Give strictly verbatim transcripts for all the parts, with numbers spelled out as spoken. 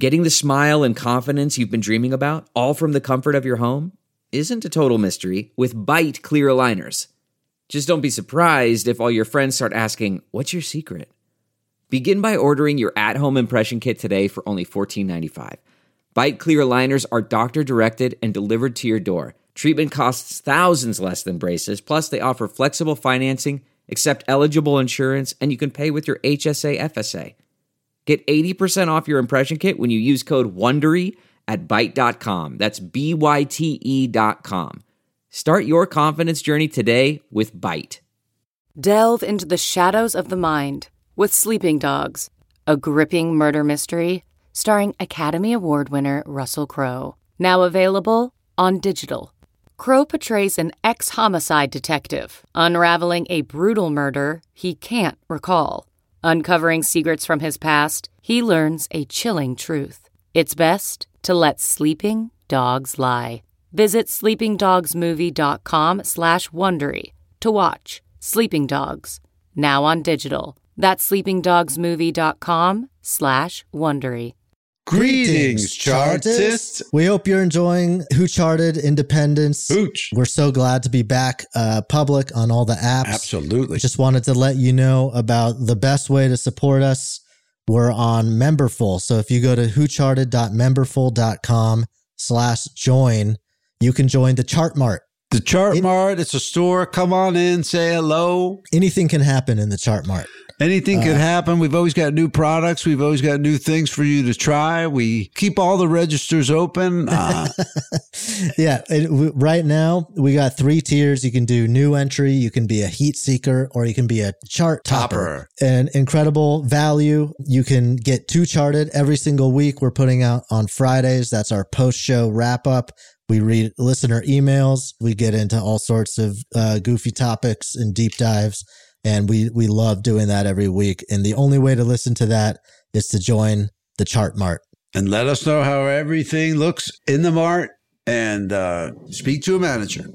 Getting the smile and confidence you've been dreaming about, all from the comfort of your home, isn't a total mystery with Byte clear aligners. Just don't be surprised if all your friends start asking, what's your secret? Begin by ordering your at-home impression kit today for only fourteen ninety-five. Byte clear aligners are doctor-directed and delivered to your door. Treatment costs thousands less than braces, plus they offer flexible financing, accept eligible insurance, and you can pay with your H S A F S A. Get eighty percent off your impression kit when you use code WONDERY at byte dot com. That's B Y T E dot com. Start your confidence journey today with Byte. Delve into the shadows of the mind with Sleeping Dogs, a gripping murder mystery starring Academy Award winner Russell Crowe. Now available on digital. Crowe portrays an ex-homicide detective unraveling a brutal murder he can't recall. Uncovering secrets from his past, he learns a chilling truth. It's best to let sleeping dogs lie. Visit sleepingdogsmovie.com slash Wondery to watch Sleeping Dogs, now on digital. That's sleepingdogsmovie.com slash Wondery. Greetings, Chartists. We hope you're enjoying Who Charted Independence. Hooch. We're so glad to be back uh, public on all the apps. Absolutely. Just wanted to let you know about the best way to support us. We're on Memberful. So if you go to whocharted.memberful.com slash join, you can join the Chart Mart. The Chart It- Mart, it's a store. Come on in, say hello. Anything can happen in the Chart Mart. Anything Uh, could happen. We've always got new products. We've always got new things for you to try. We keep all the registers open. Uh, Yeah, it, w- right now we got three tiers. You can do new entry, you can be a heat seeker, or you can be a chart topper. Topper. An incredible value. You can get two charted every single week. We're putting out on Fridays. That's our post-show wrap-up. We read listener emails. We get into all sorts of uh, goofy topics and deep dives. And we, we love doing that every week. And the only way to listen to that is to join the Chart Mart. and let us know how everything looks in the mart and uh, speak to a manager.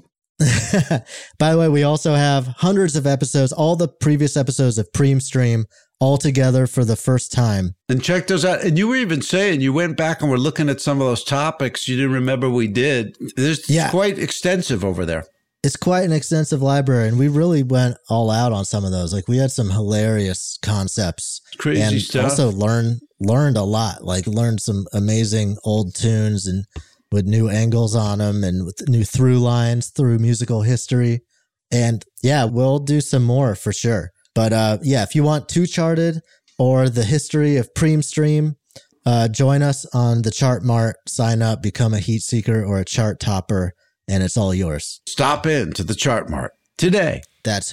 By the way, we also have hundreds of episodes, all the previous episodes of Preem Stream all together for the first time. And check those out. And you were even saying you went back and were looking at some of those topics you didn't remember we did. There's Yeah. quite extensive over there. It's quite an extensive library, and we really went all out on some of those. Like, we had some hilarious concepts. Crazy and stuff. Also learned learned a lot. Like, learned some amazing old tunes and with new angles on them and with new through lines through musical history. And yeah, we'll do some more for sure. But uh, yeah, if you want Two Charted or the history of Preem Stream, uh, join us on the Chart Mart. Sign up, become a heat seeker or a chart topper, and it's all yours. Stop in to the Chart Mart today. That's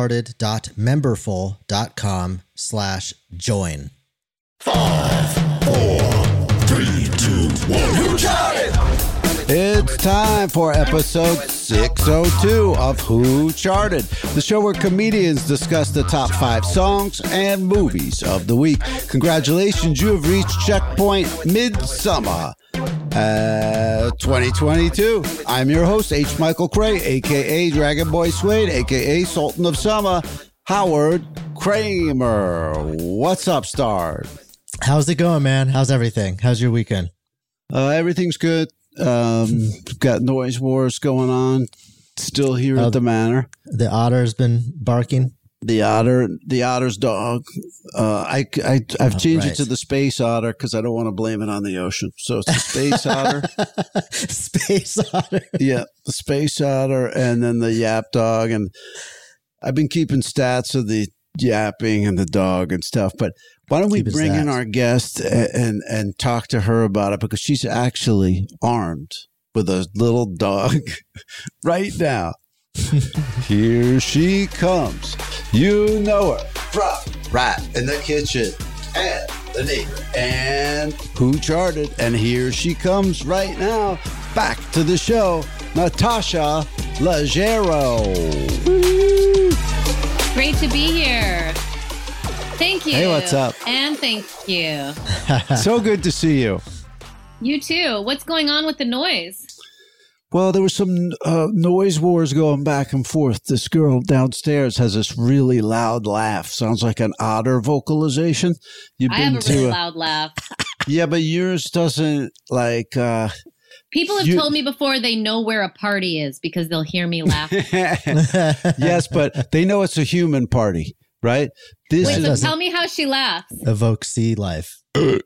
whocharted.memberful.com slash join. Five, four, three, two, one. Who Charted? It's time for episode six oh two of Who Charted, the show where comedians discuss the top five songs and movies of the week. Congratulations, you have reached checkpoint midsummer uh, twenty twenty-two. I'm your host, H. Michael Cray, a k a. Dragon Boy Suede, a k a. Sultan of Summer, Howard Kramer. What's up, Star? How's it going, man? How's everything? How's your weekend? Uh, everything's good. Um, got noise wars going on still here Oh, at the manor. The otter's been barking. The otter, the otter's dog. Uh, I, I, I've Oh, changed right. it to the space otter because I don't want to blame it on the ocean. So it's the space otter. Space otter. Yeah, the space otter, and then the yap dog. And I've been keeping stats of the yapping and the dog and stuff. But why don't we Keeping bring in stats. our guest and, and and talk to her about it, because she's actually armed with a little dog right now. Here she comes. You know her from Right in the Kitchen and The Neighbor and Who Charted. And here she comes right now. Back to the show, Natasha Leggero. Great to be here. Thank you. Hey, what's up? And thank you. So good to see you. You too. What's going on with the noise? Well, there was some uh, noise wars going back and forth. This girl downstairs has this really loud laugh. Sounds like an otter vocalization. You've I been have a to really a, loud laugh. Yeah, but yours doesn't like. uh People have You- told me before they know where a party is because they'll hear me laugh. Yes, but they know it's a human party, right? This Wait, is so doesn't- tell me how she laughs. Evoke sea life.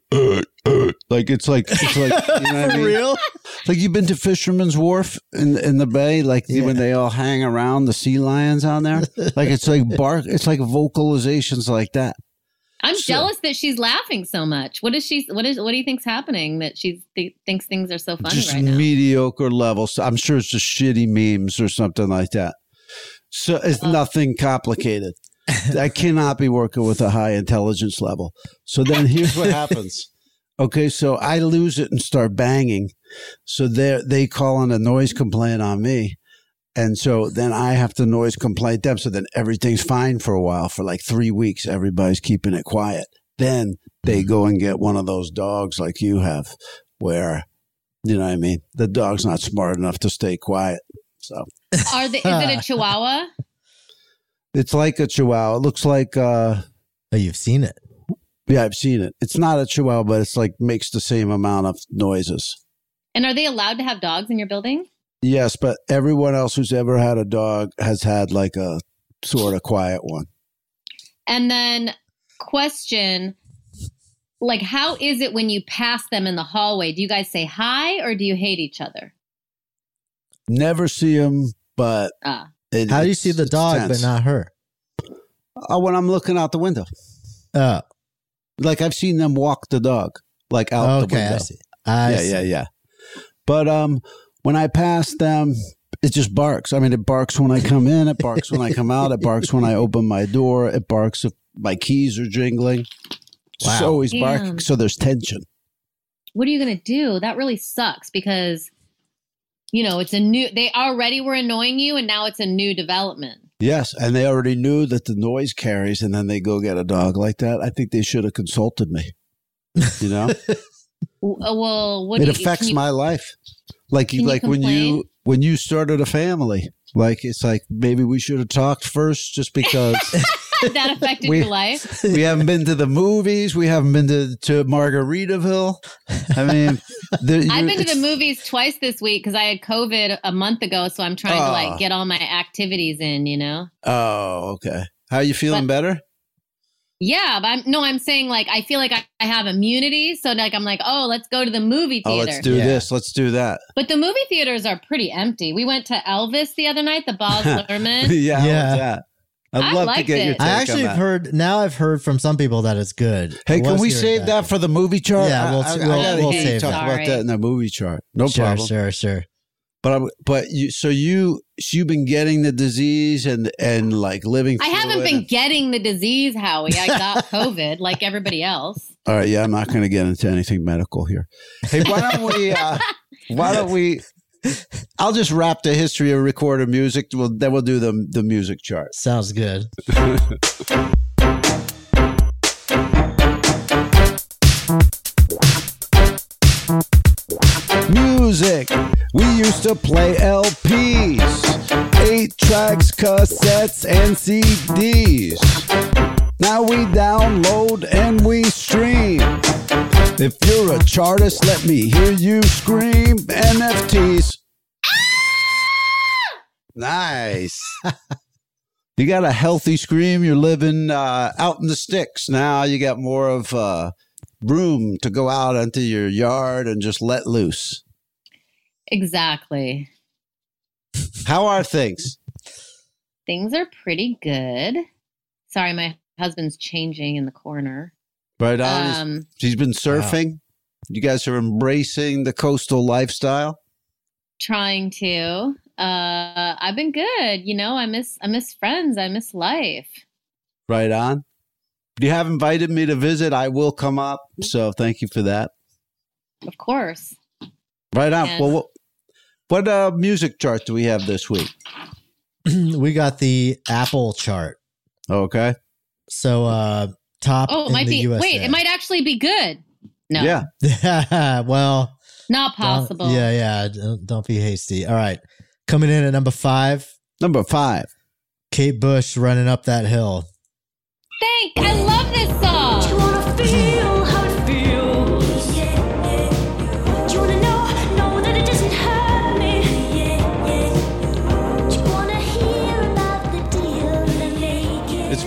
like it's like it's like you know what I For mean? real? Like you've been to Fisherman's Wharf in in the bay, like Yeah. when they all hang around the sea lions on there. Like it's like bark. It's like vocalizations like that. I'm So- jealous that she's laughing so much. What is she? What is? What do you think's happening that she th- thinks things are so funny Just right now? mediocre levels. I'm sure it's just shitty memes or something like that. So it's Uh-huh. nothing complicated. I cannot be working with a high intelligence level. So then here's what happens. Okay, so I lose it and start banging. So they they call in a noise complaint on me. And so then I have to noise complaint them. So then everything's fine for a while. For like three weeks, everybody's keeping it quiet. Then they go and get one of those dogs like you have where, you know what I mean? The dog's not smart enough to stay quiet. So Are they? Is it a Chihuahua? it's like a Chihuahua. It looks like, uh, Oh, you've seen it. yeah, I've seen it. It's not a Chihuahua, but it's like makes the same amount of noises. And are they allowed to have dogs in your building? Yes, but everyone else who's ever had a dog has had like a sort of quiet one. And then, question, like, how is it when you pass them in the hallway? Do you guys say hi or do you hate each other? Never see them, but Ah, it, How do you it's- see the it's dog tense. but not her? Oh, when I'm looking out the window. Oh, Like I've seen them walk the dog, like out the okay. window. I see. I yeah, see. yeah, yeah. But um, when I pass them, it just barks. I mean, it barks when I come in. It barks when I come out. It barks when I open my door. It barks if my keys are jingling. Wow. It's always Damn. barking. So there's tension. what are you going to do? That really sucks because, you know, it's a new, they already were annoying you and now it's a new development. Yes, and they already knew that the noise carries, and then they go get a dog like that. I think they should have consulted me. You know, W- uh, Well, what it do you, affects can you- my life. Like Can you like when you complain? when you started a family, like it's like maybe we should have talked first, just because that affected We- your life? we haven't been to the movies, we haven't been to to Margaritaville. I mean, the, I've you- been to the it's- movies twice this week because I had COVID a month ago. So I'm trying to Ah. like get all my activities in, you know? Oh, okay. How you feeling? But- Better? Yeah, but I'm no, I'm saying like I feel like I, I have immunity, so like I'm like, oh, let's go to the movie Oh, theater. let's do Yeah. this. Let's do that. But the movie theaters are pretty empty. We went to Elvis the other night, the Boz Lerman. yeah, how Yeah. was that? I'd I love to liked get your it. take I on actually that. have heard now. I've heard from some people that it's good. Hey, I can was we hearing save that for the movie chart? Yeah, we'll- I, I, we'll- I gotta we'll hear you save talk that. about that in the movie chart. No sure, problem. sure, sure. But I'm, but you so you so you've been getting the disease and and like living. I through haven't it been and- getting the disease, Howie. I got COVID like everybody else. All right, yeah, I'm not going to get into anything medical here. Hey, why don't we? Uh, why don't we? I'll just wrap the history of recorded music. We'll, then we'll do the the music chart. Sounds good. Music. We used to play L Ps, eight tracks, cassettes, and C Ds. Now we download and we stream. If you're a chartist, let me hear you scream. N F Ts. Nice. You got a healthy scream. You're living uh, out in the sticks. Now you got more of uh, room to go out into your yard and just let loose. Exactly. How are things? Things are pretty good. Sorry, my husband's changing in the corner. Right on. He's- Um, He's been surfing. You guys are embracing the coastal lifestyle. trying to. Uh, I've been good. You know, I miss I miss friends. I miss life. Right on. You have invited me to visit. I will come up. So thank you for that. Of course. Right on. And- Well, what, what uh, music chart do we have this week? We got the Apple chart. Okay. So uh top Oh, it in might the be. U S A. Wait, it might actually be good. No, Yeah. well, not don't- possible. yeah, yeah. Don't, don't be hasty. All right. Coming in at number five, Number five. Kate Bush, Running Up That Hill. Thank. I love this song. You wanna feel how it feels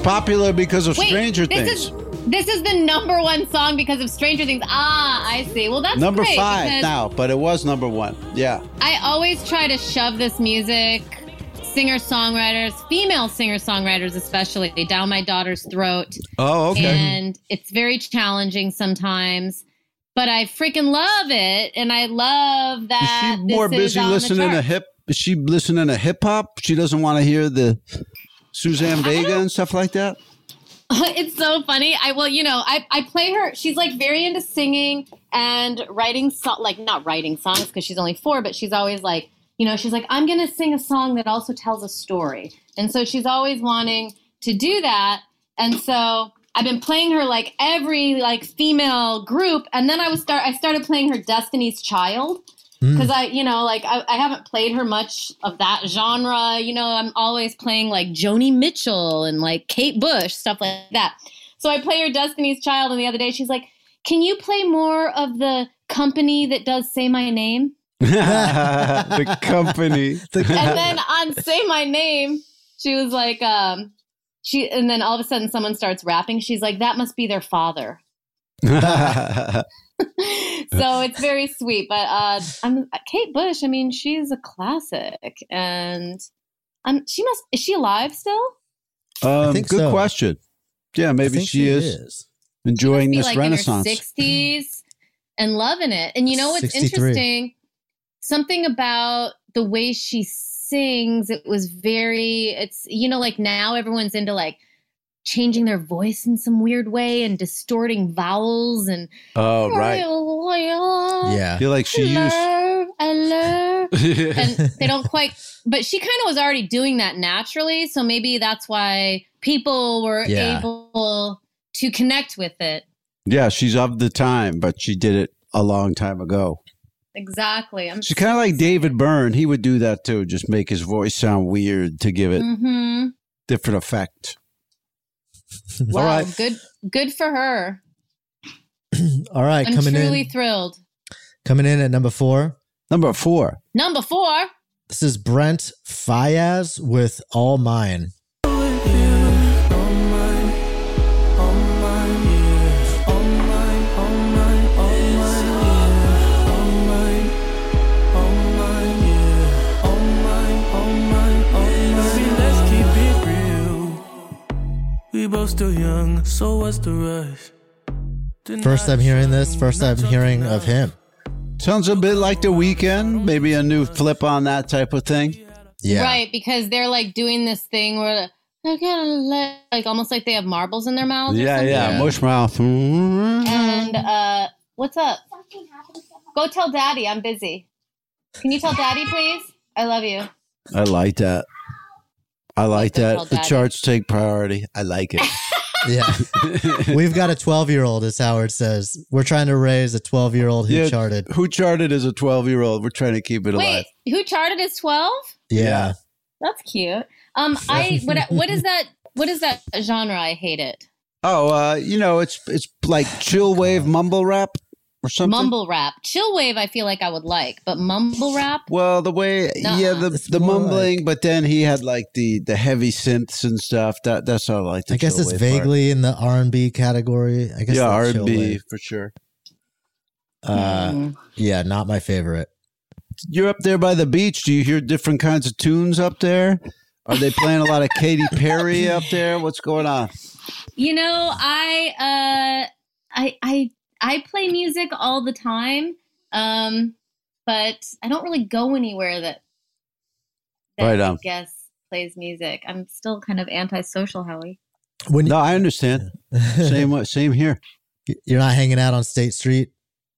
popular because of Wait, Stranger this Things. is this is the number one song because of Stranger Things. Ah, I see. Well, that's Number great five because now, but it was number one. Yeah. I always try to shove this music, singer-songwriters, female singer-songwriters especially, down my daughter's throat. Oh, okay. And it's very challenging sometimes. But I freaking love it, and I love that. Is she more this busy is on listening the to chart. hip? Is she listening to hip hop? She doesn't want to hear the Suzanne Vega and stuff like that. It's so funny. I well, you know, I, I play her. She's like very into singing and writing, so, like not writing songs because she's only four, but she's always like, you know, she's like, I'm gonna sing a song that also tells a story, and so she's always wanting to do that, and so. I've been playing her like every like female group, and then I was start. I started playing her Destiny's Child because mm. I, you know, like I, I haven't played her much of that genre. You know, I'm always playing like Joni Mitchell and like Kate Bush, stuff like that. So I play her Destiny's Child, and the other day she's like, "Can you play more of the company that does Say My Name?" The company, and then on Say My Name, she was like, um. She and then all of a sudden someone starts rapping. She's like, that must be their father. So it's very sweet. But uh, I'm Kate Bush. I mean, she's a classic, and um, she must. Is she alive still? Um, I think good so. question. Yeah, maybe she, she is, is. enjoying she this like renaissance. In her sixties and loving it. And you know what's sixty-three. interesting? Something about the way she sings, it was very, it's, you know, like now everyone's into like changing their voice in some weird way and distorting vowels and Oh, right. Yeah. I feel like she used. I love, and they don't quite, but she kind of was already doing that naturally, so maybe that's why people were Yeah. able to connect with it. Yeah, she's of the time, but she did it a long time ago. Exactly. I'm She's kind of like David Byrne. He would do that too, just make his voice sound weird to give it mm-hmm. different effect. Wow, All right. good, good for her. All right, I'm coming truly in, thrilled. coming in at number four. Number four. Number four. This is Brent Faiyaz with All Mine. We both still young, so what's the rush? First time hearing this, first time hearing of him. Sounds a bit like The Weeknd. Maybe a new flip on that type of thing. Yeah. Right, because they're like doing this thing where they're gonna let, like almost like they have marbles in their mouths. or Yeah, something. yeah. Mush mouth. And uh, what's up? Go tell Daddy I'm busy. Can you tell Daddy, please? I love you. I like that. I like Go tell that. The Daddy. charts take priority. I like it. Yeah. We've got a twelve-year-old, as Howard says. We're trying to raise a twelve-year-old who Yeah, charted. Who charted as a twelve-year-old? We're trying to keep it alive. Wait, who charted as twelve? Yeah. That's cute. Um, I what what is that? What is that genre? I hate it. Oh, uh, you know, it's it's like chill wave mumble rap or something. Mumble rap, chill wave. I feel like I would like, but mumble rap. Well, the way, Nuh-uh. yeah, the It's the more mumbling, like- but then he had like the the heavy synths and stuff. That that's all I like. The I guess chill it's wave part. vaguely in the R and B category. I guess Yeah, R that's and chill B wave. for sure. Uh, Mm. yeah, not my favorite. You're up there by the beach. Do you hear different kinds of tunes up there? Are they playing a lot of Katy Perry up there? What's going on? You know, I uh, I I I play music all the time, um, but I don't really go anywhere that that Right I on. guess plays music. I'm still kind of antisocial, Howie. When No, I understand. Same same here. you're not hanging out on State Street.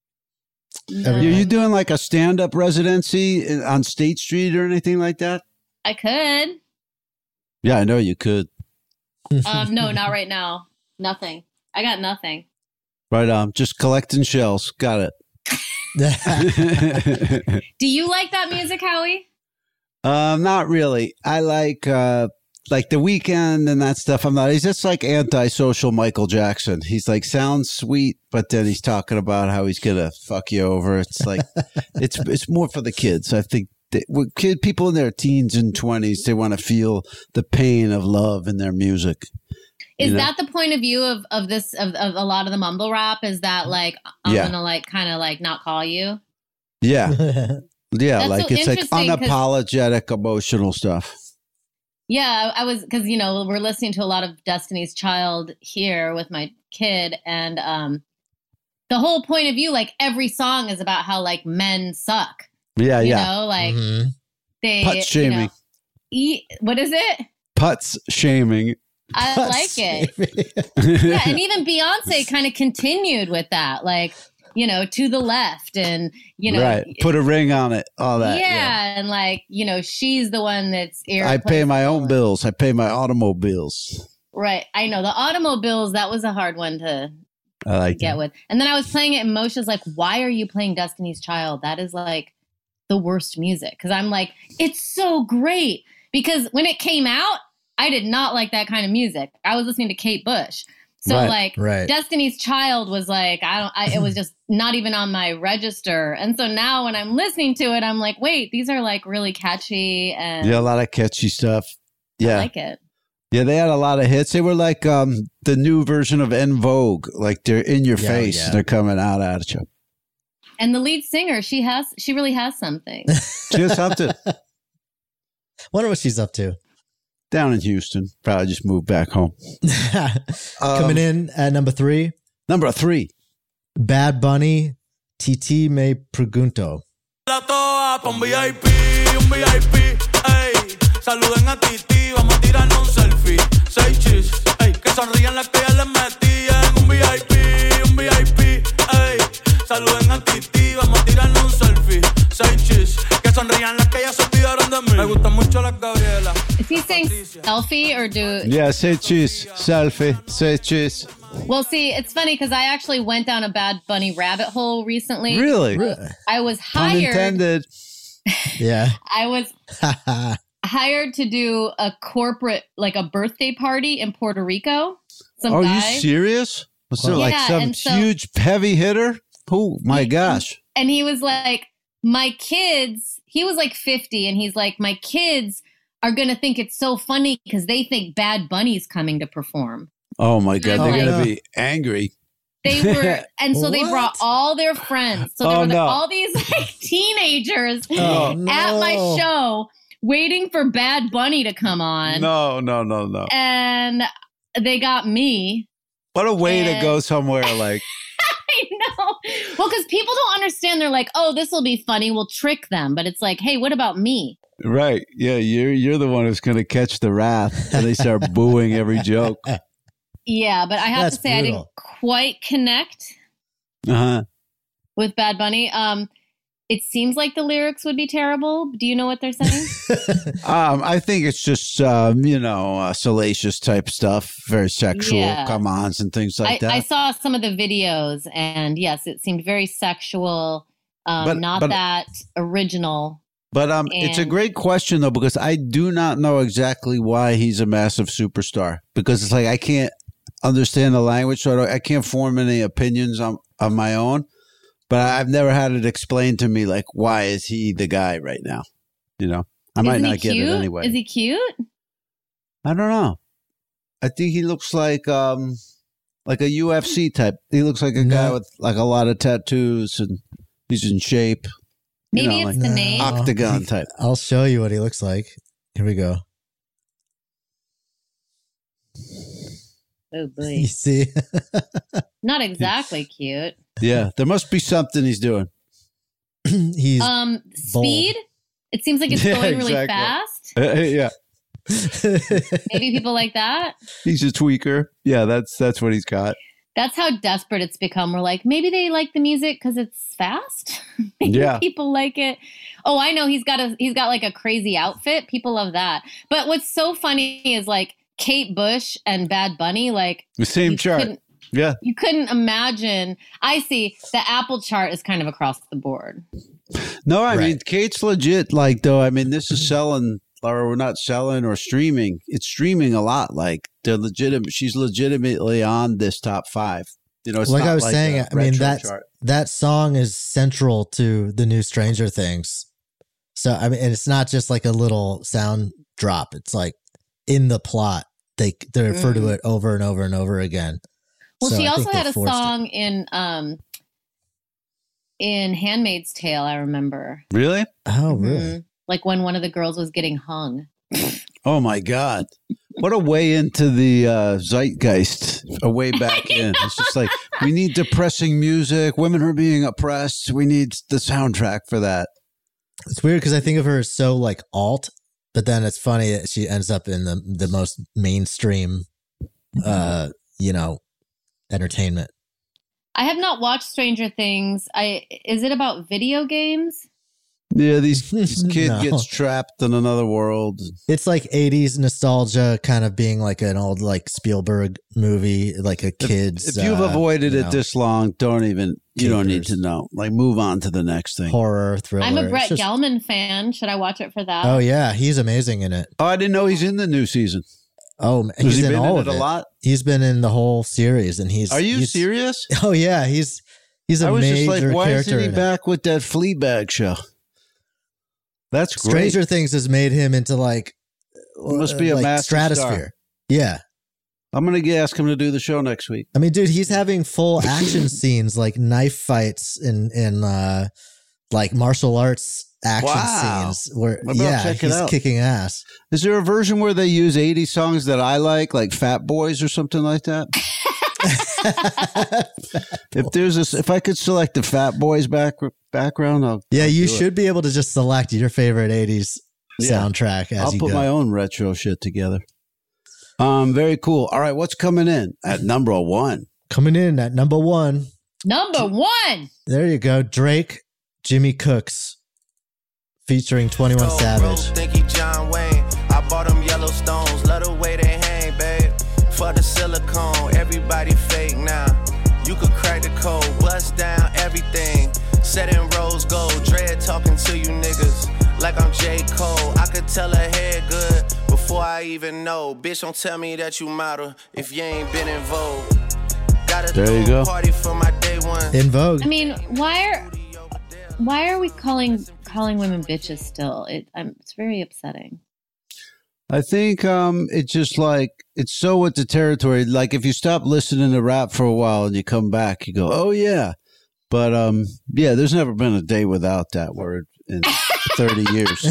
No, Are you doing like a stand-up residency in- on State Street or anything like that? I could. Yeah, I know you could. Um, no, not right now. Nothing. I got nothing. Right on. Just collecting shells. Got it. Do you like that music, Howie? um, not really. I like uh like The Weeknd and that stuff. I'm not. He's just like antisocial Michael Jackson. He's like sounds sweet, but then he's talking about how he's gonna fuck you over. It's like it's it's more for the kids. I think that, with kid people in their teens and twenties, they want to feel the pain of love in their music. Is you know? that the point of view of, of this, of, of a lot of the mumble rap? Is that like, I'm Yeah. going to like, kind of like not call you? Yeah. Yeah. That's like so it's like interesting 'cause- unapologetic emotional stuff. Yeah, I was, because, you know, we're listening to a lot of Destiny's Child here with my kid. And um, the whole point of view, like every song is about how like men suck. Yeah. You yeah. know, like Mhm. they, Put you shaming. know, eat, what is it? Putz shaming. I like it. yeah. Yeah, and even Beyonce kind of continued with that, like, you know, to the left, and you know, right. Put a ring on it. All that. yeah, Yeah. and like, you know, she's the one that's I pay my own irreplaceable. bills. I pay my automobiles. Right, I know the automobiles. That was a hard one to I like get it. with. And then I was playing it, and Moshe's like, "Why are you playing Destiny's Child? That is like the worst music." Because I'm like, it's so great. Because when it came out, I did not like that kind of music. I was listening to Kate Bush. So Right, like right. Destiny's Child was like, I don't, I, it was just not even on my register. And so now when I'm listening to it, I'm like, wait, these are like really catchy and Yeah, a lot of catchy stuff. Yeah. I like it. Yeah, they had a lot of hits. They were like um, the new version of En Vogue. Like they're in your Yeah, face. yeah. They're coming out at you. And the lead singer, she has, she really has something. Just something. Wonder what she's up to. Down in Houston. Probably just moved back home. Coming in at number three, Number three. Bad Bunny, Titi Me Pregunto. La toa pa' un V I P, un V I P, ey. Saluden a Titi, vamos a tirarnos un selfie. Seis chis, ey. Que sonrían las que ya les metían. Un V I P, un V I P, ey. Saluden a Titi, vamos a tirarnos un selfie. Seis chis, que sonrían las que ya se olvidaron de mí. Me gustan mucho las Gabriela. Is he saying selfie or do? Yeah, say cheese. Selfie. Say cheese. Well, see, it's funny because I actually went down a Bad Bunny rabbit hole recently. Really? I was Pun hired. intended. Yeah. I was hired to do a corporate, like a birthday party in Puerto Rico. Some Are guy. you serious? Was there Yeah, like some and so- huge heavy hitter? Oh my He- gosh. And he was like, my kids, he was like fifty, and he's like, my kids are going to think it's so funny because they think Bad Bunny's coming to perform. Oh my God. Oh, They're going no. to be angry. They were, and so they What? brought all their friends. So there Oh, were like, no. all these like teenagers Oh, at no. my show waiting for Bad Bunny to come on. No, no, no, no. And they got me. What a way to and- go somewhere like. I know. Well, because people don't understand. They're like, oh, this will be funny. We'll trick them. But it's like, hey, what about me? Right. Yeah, you're you're the one who's going to catch the wrath and they start booing every joke. Yeah, but I have That's to say, I brutal. didn't quite connect Uh-huh. with Bad Bunny. Um, it seems like the lyrics would be terrible. Do you know what they're saying? Um, I think it's just um, you know, uh, salacious type stuff, very sexual Yeah. come-ons and things like I, that. I saw some of the videos, and yes, it seemed very sexual. Um, But- not but- that original. But um, it's a And- great question though, because I do not know exactly why he's a massive superstar. Because it's like I can't understand the language, so I, don't- I can't form any opinions on of my own. But I've never had it explained to me, like why is he the guy right now? You know, I might Isn't he not get cute? it anyway. Is he cute? I don't know. I think he looks like um, like a U F C type. He looks like a guy No. with like a lot of tattoos and he's in shape. You Maybe know, it's like the name. octagon type. I'll show you what he looks like. Here we go. Oh boy, You see? not exactly cute. Yeah, there must be something he's doing. He's Um, bold. speed. It seems like it's Yeah, going really exactly. fast. Uh, yeah, Maybe people like that. he's a tweaker. Yeah, that's that's what he's got. That's how desperate it's become. We're like, maybe they like the music because it's fast. Maybe Yeah. people like it. Oh, I know he's got a he's got like a crazy outfit. People love that. But what's so funny is like Kate Bush and Bad Bunny. Like The same you chart. couldn't- Yeah, You couldn't imagine. I see the Apple chart is kind of across the board. no, I Right. mean Kate's legit. Like though, I mean this is selling, or we're not selling or streaming. It's streaming a lot. Like they're legitimate. She's legitimately on this top five. You know, it's like not I was like saying, a I mean retro that chart. that song is central to the new Stranger Things. So I mean, and it's not just like a little sound drop. It's like in the plot. they they refer Mm. to it over and over and over again. Well, So she I also think they had a forced it. song in um in Handmaid's Tale, I remember. Really? Oh, really? Mhm. Like when one of the girls was getting hung. Oh my God. What a way into the uh, zeitgeist, a way back in. It's just like, we need depressing music. Women are being oppressed. We need the soundtrack for that. It's weird because I think of her as so like alt, but then it's funny that she ends up in the the most mainstream, uh, you know, entertainment. I have not watched Stranger Things. I is it about video games? Yeah, these, this kid No. gets trapped in another world. It's like eighties nostalgia, kind of being like an old like Spielberg movie, like a kid's. If you've uh, avoided you it know, this long, don't even, you don't need Keepers. to know. Like, move on to the next thing. horror thriller. I'm a It's Brett just- Gelman fan. Should I watch it for that? Oh yeah, he's amazing in it. Oh, I didn't know he's in the new season. Oh, Has he's he in been all in of it a it. lot? He's been in the whole series, and he's. Are you he's, serious? Oh yeah, he's he's a I was major just like, why character isn't he in it. back with that Fleabag show? That's great. Stranger Things has made him into like Must be a like massive stratosphere. star. Yeah, I'm going to ask him to do the show next week. I mean, dude, he's having full action scenes like knife fights and and uh, like martial arts action Wow. scenes where Maybe I'll yeah, check it he's out. kicking ass. Is there a version where they use eighty songs that I like, like Fat Boys or something like that? If there's a, if I could select the Fat Boys back, background, I'll Yeah, I'll you do it. should be able to just select your favorite eighties Yeah. soundtrack as I'll you put go. my own retro shit together. Um, very cool. All right, what's coming in at number one? Coming in at number one. Number one. There you go, Drake, Jimmy Cooks, featuring twenty-one Savage. Think he John Wayne. I bought them Yellowstones. Love the way they hang, babe. For the silicone, everybody fake now. You could crack the code, bust down everything. Set in rose gold, dread talking to you niggas like I'm J. Cole. I could tell her head good before I even know. Bitch, don't tell me that you model if you ain't been in Vogue. Gotta There throw you a go. party for my day one. In Vogue. I mean, why are why are we calling calling women bitches still? It I'm, it's very upsetting. I think um, it's just like it's so with the territory. Like if you stop listening to rap for a while and you come back, you go, "Oh yeah," but um, yeah, there's never been a day without that word in thirty years.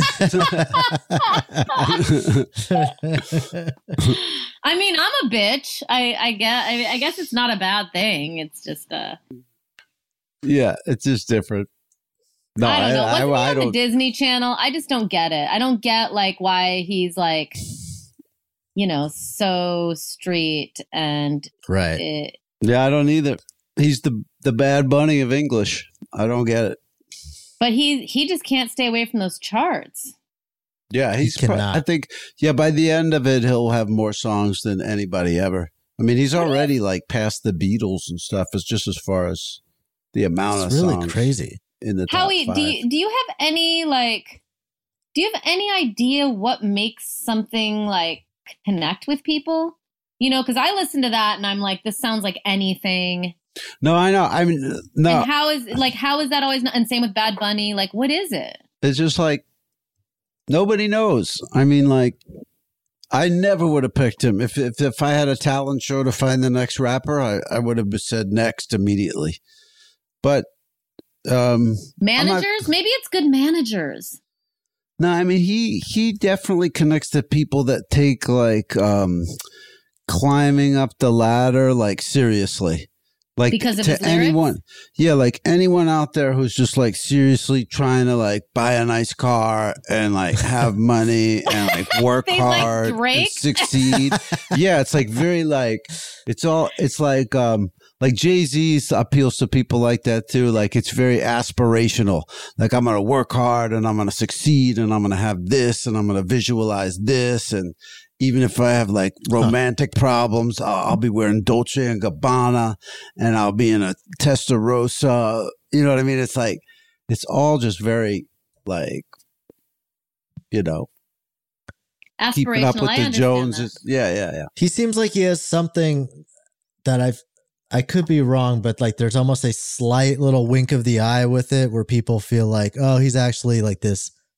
I mean, I'm a bitch. I I guess I, I guess it's not a bad thing. It's just uh Yeah, it's just different. No, I don't know. Wasn't I, he I on the don't. Disney Channel? I just don't get it. I don't get like why he's like, you know, so street and Right. it, Yeah, I don't either. He's the the Bad Bunny of English. I don't get it. but he he just can't stay away from those charts. Yeah, he's. He pro- cannot. I think. Yeah, by the end of it, he'll have more songs than anybody ever. I mean, he's already like past the Beatles and stuff. It's just as far as the amount It's of really songs crazy. in the top Howie, five. do you, do you have any like do you have any idea what makes something like connect with people? You know, because I listen to that and I'm like, this sounds like anything. No, I know. I mean, no, And how is like how is that always not? And same with Bad Bunny. Like, what is it? it's just like nobody knows. I mean, like, I never would have picked him if if if I had a talent show to find the next rapper. I, I would have said next immediately. But um, Managers? Maybe it's good managers. no, I mean he he definitely connects to people that take like um, climbing up the ladder like seriously. Like Because of to his lyrics? anyone, yeah, like anyone out there who's just like seriously trying to like buy a nice car and like have money and like work They like hard and Drake? succeed. Yeah, it's like very like it's all it's like um like Jay-Z appeals to people like that too. Like it's very aspirational. Like I'm gonna work hard and I'm gonna succeed and I'm gonna have this and I'm gonna visualize this and. Even if I have like romantic problems, I'll, I'll be wearing Dolce and Gabbana and I'll be in a Testarossa. You know what I mean? It's like, it's all just very like, you know, keeping up Aspirational. with I the understand Joneses. that. Yeah, yeah, yeah. He seems like he has something that I've I could be wrong, but like there's almost a slight little wink of the eye with it where people feel like, oh, he's actually like this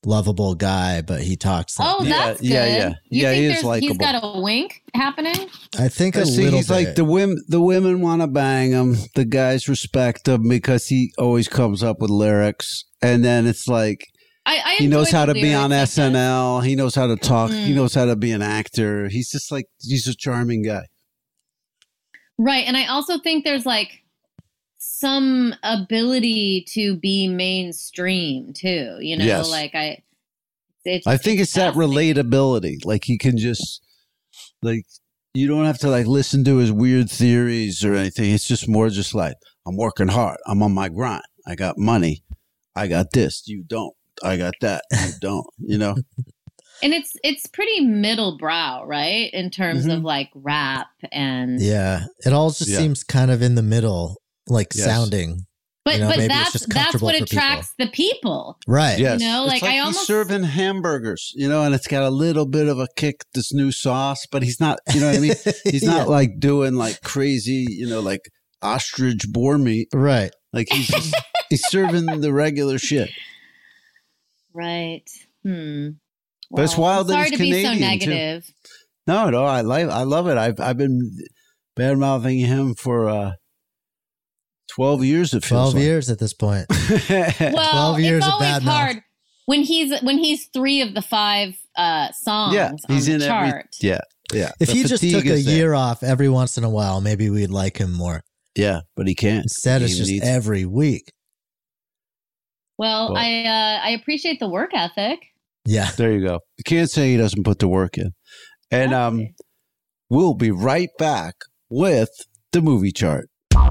lovable guy, but he talks. Like, Oh, that's good. yeah, yeah. You Yeah, think he is there's- likable. He's got a wink happening? I think a See, little he's bit. like the women. The women want to bang him. The guys respect him because he always comes up with lyrics, and then it's like I, I he knows enjoy how the to be on lyrics, I S N guess. L. He knows how to talk. He Mm. knows how to be an actor. He's just like he's a charming guy. Right. And I also think there's like some ability to be mainstream too. You know, Yes. like I it's, I think it's that fascinating. relatability. Like he can just like you don't have to like listen to his weird theories or anything. It's just more just like I'm working hard. I'm on my grind. I got money. I got this. You don't. I got that. You don't. You know. And it's it's pretty middle brow, right? In terms Mhm. of like rap and yeah, it all just Yeah. seems kind of in the middle, like Yes. sounding. but you know, but maybe it's that's just that's comfortable what for people. attracts the people. Right. Yes. know, It's like, I he's almost- serving hamburgers, you know, and it's got a little bit of a kick, this new sauce, but he's not, you know what I mean? He's not Yeah. like doing like crazy, you know, like ostrich boar meat. Right. Like he's just, he's serving the regular shit. Right. Hmm. But it's Well, wild I'm that sorry he's to be so Canadian, too. negative. No, no, I like, I love it. I've, I've been bad mouthing him for uh, twelve years. It feels Twelve like. years at this point. Well, twelve years it's of always bad mouth. hard when he's when he's three of the five uh, songs yeah, he's on in the every. chart. Yeah, yeah. If The he just fatigue took a is there. year off every once in a while, maybe we'd like him more. Yeah, but he can't. Instead, He it's just needs- every week. Well, Well- I uh, I appreciate the work ethic. Yeah. There you go. You can't say he doesn't put the work in. And um, we'll be right back with the movie chart.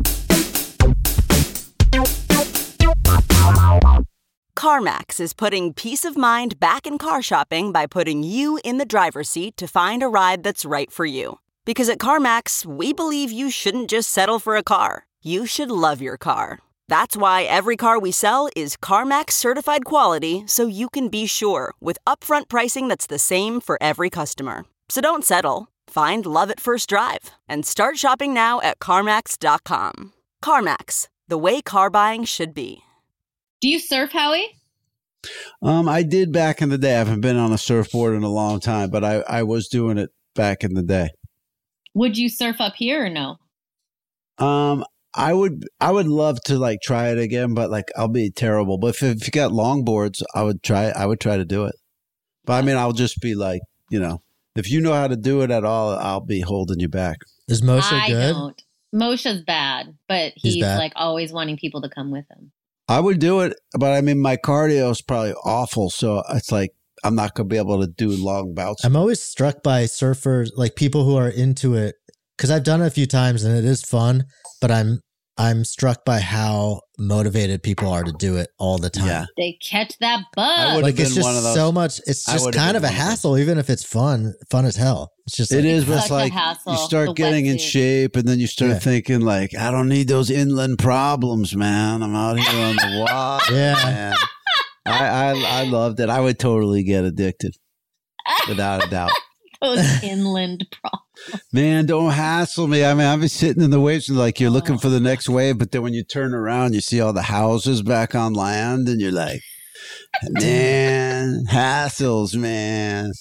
CarMax is putting peace of mind back in car shopping by putting you in the driver's seat to find a ride that's right for you. Because at CarMax, we believe you shouldn't just settle for a car. You should love your car. That's why every car we sell is CarMax certified quality, so you can be sure with upfront pricing that's the same for every customer. So don't settle. Find love at first drive and start shopping now at CarMax dot com. CarMax, the way car buying should be. Do you surf, Howie? Um, I did back in the day. I haven't been on a surfboard in a long time, but I, I was doing it back in the day. Would you surf up here or no? Um, I would I would love to like try it again, but like I'll be terrible. But if, if you got longboards, I would try. I would try to do it. But I mean, I'll just be like, you know, if you know how to do it at all, I'll be holding you back. Is Moshe I good? don't. Moshe's bad, but He's he's, bad. like always wanting people to come with him. I would do it, but I mean, my cardio is probably awful. So it's like I'm not going to be able to do long bouts. I'm always struck by surfers, like people who are into it, because I've done it a few times and it is fun. But I'm I'm struck by how motivated people are to do it all the time. Yeah. They catch that I bug. would- Like been it's just one of those. so much. It's I just would've kind been of a one of those. hassle, even if it's fun, fun as hell. It's just It like, is, but such it's a like hassle, you start the getting in wetsuit. shape, and then you start Yeah. thinking like, I don't need those inland problems, man. I'm out here on the water. Yeah. man. I, I I loved it. I would totally get addicted, without a doubt. Those inland problems. Man, don't hassle me. I mean, I've been sitting in the waves and like you're looking for the next wave, but then when you turn around, you see all the houses back on land, and you're like, man, hassles, man.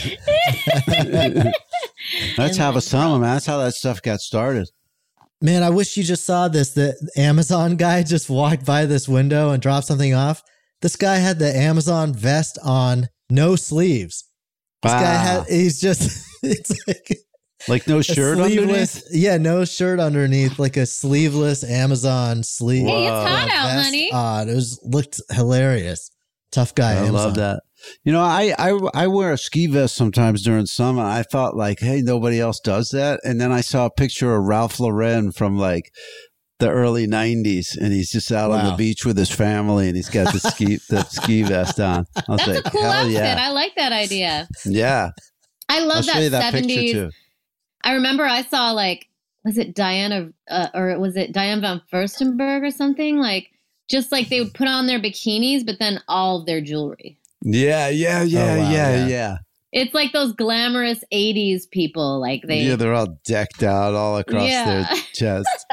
That's how the summer, man. That's how that stuff got started. man, I wish you just saw this. The Amazon guy just walked by this window and dropped something off. This guy had the Amazon vest on, no sleeves. This guy Wow. had, he's just, it's like Like no a shirt sleeveless, underneath? yeah, no shirt underneath, like a sleeveless Amazon sleeve. Hey, it's Whoa. hot out, vest honey. on. It was looked hilarious. Tough guy. I Amazon. love that. You know, I, I I wear a ski vest sometimes during summer. I thought like, hey, nobody else does that. And then I saw a picture of Ralph Lauren from like the early nineties, and he's just out on the Wow. beach with his family, and he's got the ski the ski vest on. I was That's like, a cool hell outfit. yeah, I like that idea. yeah. I I'll love show that you that seventies. picture too. I remember I saw like, was it Diana uh, or was it Diane von Furstenberg or something? Like, just like they would put on their bikinis, but then all of their jewelry. Yeah, yeah, yeah, wow, yeah, yeah. yeah. It's like those glamorous eighties people. Like they, Yeah, they're all decked out all across Yeah. their chest.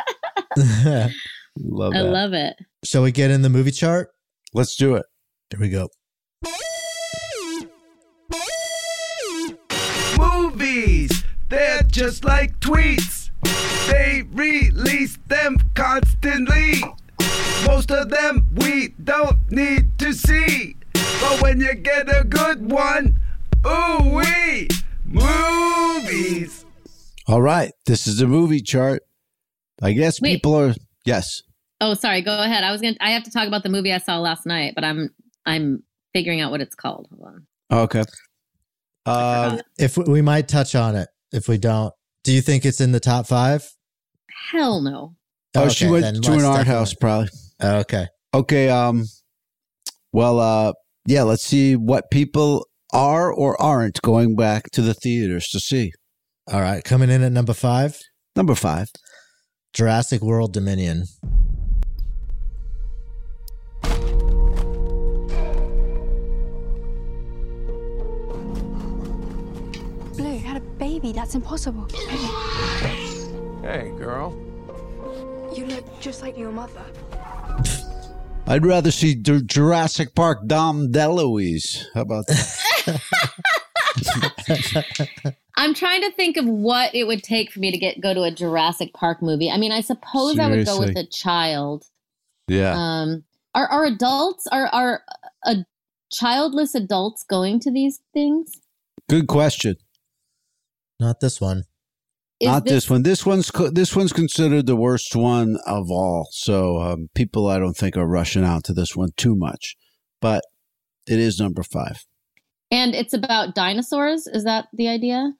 Love I that. love it. Shall we get in the movie chart? Let's do it. Here we go. just like tweets. They release them constantly. Most of them we don't need to see. But when you get a good one, ooh wee, movies. All right, this is the movie chart. I guess Wait. people are yes. Oh, sorry. Go ahead. I was gonna. I have to talk about the movie I saw last night, but I'm I'm figuring out what it's called. Hold on. Okay. Uh, If we, we might touch on it. If we don't, do you think it's in the top five? Hell no. oh, she Okay, went then to an let's art definitely- house, probably. Okay. Okay. Um. Well. Uh. Yeah. Let's see what people are or aren't going back to the theaters to see. All right. Coming in at number five, Number five. Jurassic World Dominion. Blue, you had a baby. That's impossible. Hey, girl. You look just like your mother. I'd rather see J- Jurassic Park Dom DeLuise. How about that? I'm trying to think of what it would take for me to get go to a Jurassic Park movie. I mean, I suppose I would go with Seriously. a child. Yeah. Um, are are adults are are uh, childless adults going to these things? Good question. Not this one. Is Not this, one. This one's co- this one's considered the worst one of all. So um, people, I don't think, are rushing out to this one too much. But it is number five. And it's about dinosaurs. Is that the idea?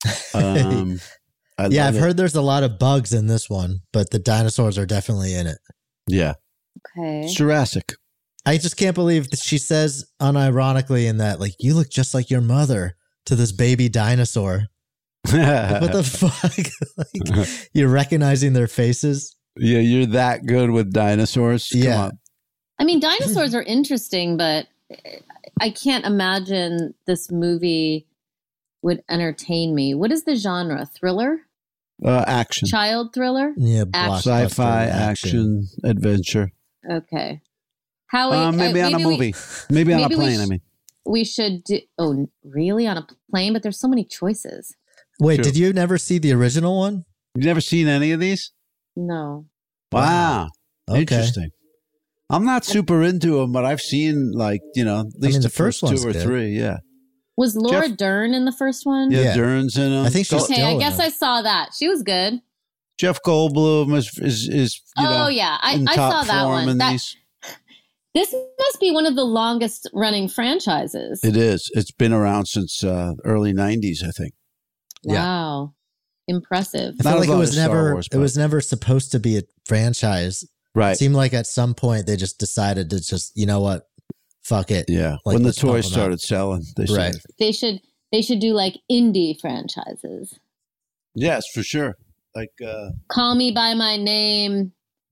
Um, I yeah, love I've it. heard there's a lot of bugs in this one, but the dinosaurs are definitely in it. Yeah, Okay. it's Jurassic. I just can't believe that she says unironically in that, like, you look just like your mother to this baby dinosaur. Like, what the fuck? Like, you're recognizing their faces? Yeah, you're that good with dinosaurs. Come Yeah. on. I mean, dinosaurs are interesting, but I can't imagine this movie would entertain me. What is the genre? Thriller? Uh, action, Child thriller? Yeah, Action. blockbuster sci-fi, action, adventure. Okay. How Uh, maybe on a movie. Maybe on a maybe we plane. sh- I mean, we should do. Oh, really? On a plane? But there's so many choices. Wait, True. did you never see the original one? you've never seen any of these? No. Wow, Okay. interesting. I'm not super into them, but I've seen like you know at least mean, the, the first first, one's two or good. three. Yeah, Was Laura Jeff- Dern in the first one? yeah, Yeah. Dern's in them. I think she's Okay, still I in guess it. I saw that. She was good. Jeff Goldblum is is, is you know Oh yeah, I, in I top saw that form one. in That, these. this must be one of the longest running franchises. It is. It's been around since uh, early nineties, I think. Yeah. Wow, impressive. I Not feel as like it long was as Star never Wars, it was never supposed to be a franchise. Right. It seemed like at some point they just decided to just, you know what? Fuck it. Yeah. Like, when the let's bump toys them started up. selling, they Right. started. They should they should do like indie franchises. Yes, for sure. Like uh Call Me by My Name.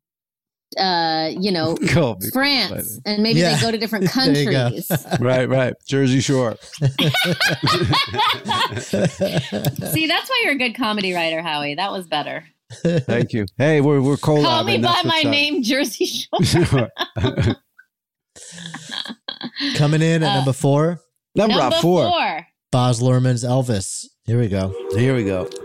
Uh, you know, Call Me by France, My Name. and maybe Yeah. they go to different There you go. countries. right, right. Jersey Shore. See, that's why you're a good comedy writer, Howie. That was better. Thank you. Hey, we're we're collabing. Call me by That's my what's up. name, Jersey Shore. Coming in at Uh, number four, Number, Number four. four. Baz Luhrmann's Elvis. Here we go. Here we go.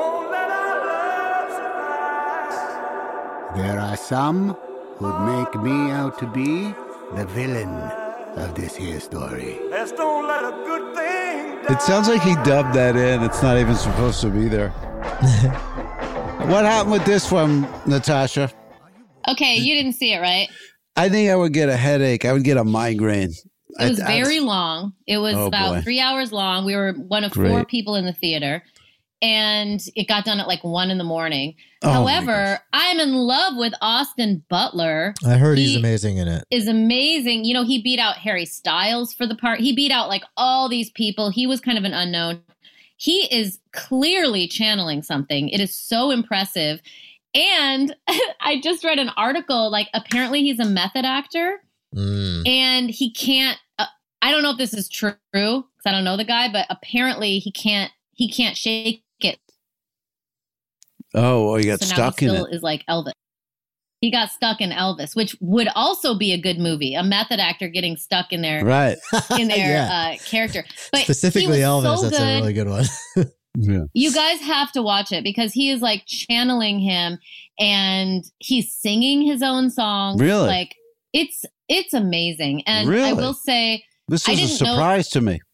There are some who'd make me out to be the villain of this here story. Let's don't let a good thing It sounds like he dubbed that in. It's not even supposed to be there. What happened with this one, Natasha? Okay, you didn't see it, right? I think I would get a headache. I would get a migraine. It was I- I- very long. It was Oh, about boy. three hours long. We were one of four Great. people in the theater, and it got done at like one in the morning. Oh, my However, I'm in love with Austin Butler. I heard he's He amazing in it. Is amazing. You know, he beat out Harry Styles for the part. He beat out like all these people. He was kind of an unknown. He is clearly channeling something. It is so impressive. And I just read an article, like apparently he's a method actor. Mm. And he can't uh, I don't know if this is true because I don't know the guy, but apparently he can't he can't shake it. Oh, well, you got So now stuck he in still it. is like Elvis. He got stuck in Elvis, which would also be a good movie. A method actor getting stuck in their Right. in their Yeah. uh, character. But Specifically he was Elvis, so that's good. a really good one. Yeah. You guys have to watch it because he is like channeling him and he's singing his own songs. Really? Like it's it's amazing. And Really? I will say This I is a didn't know- surprise to me.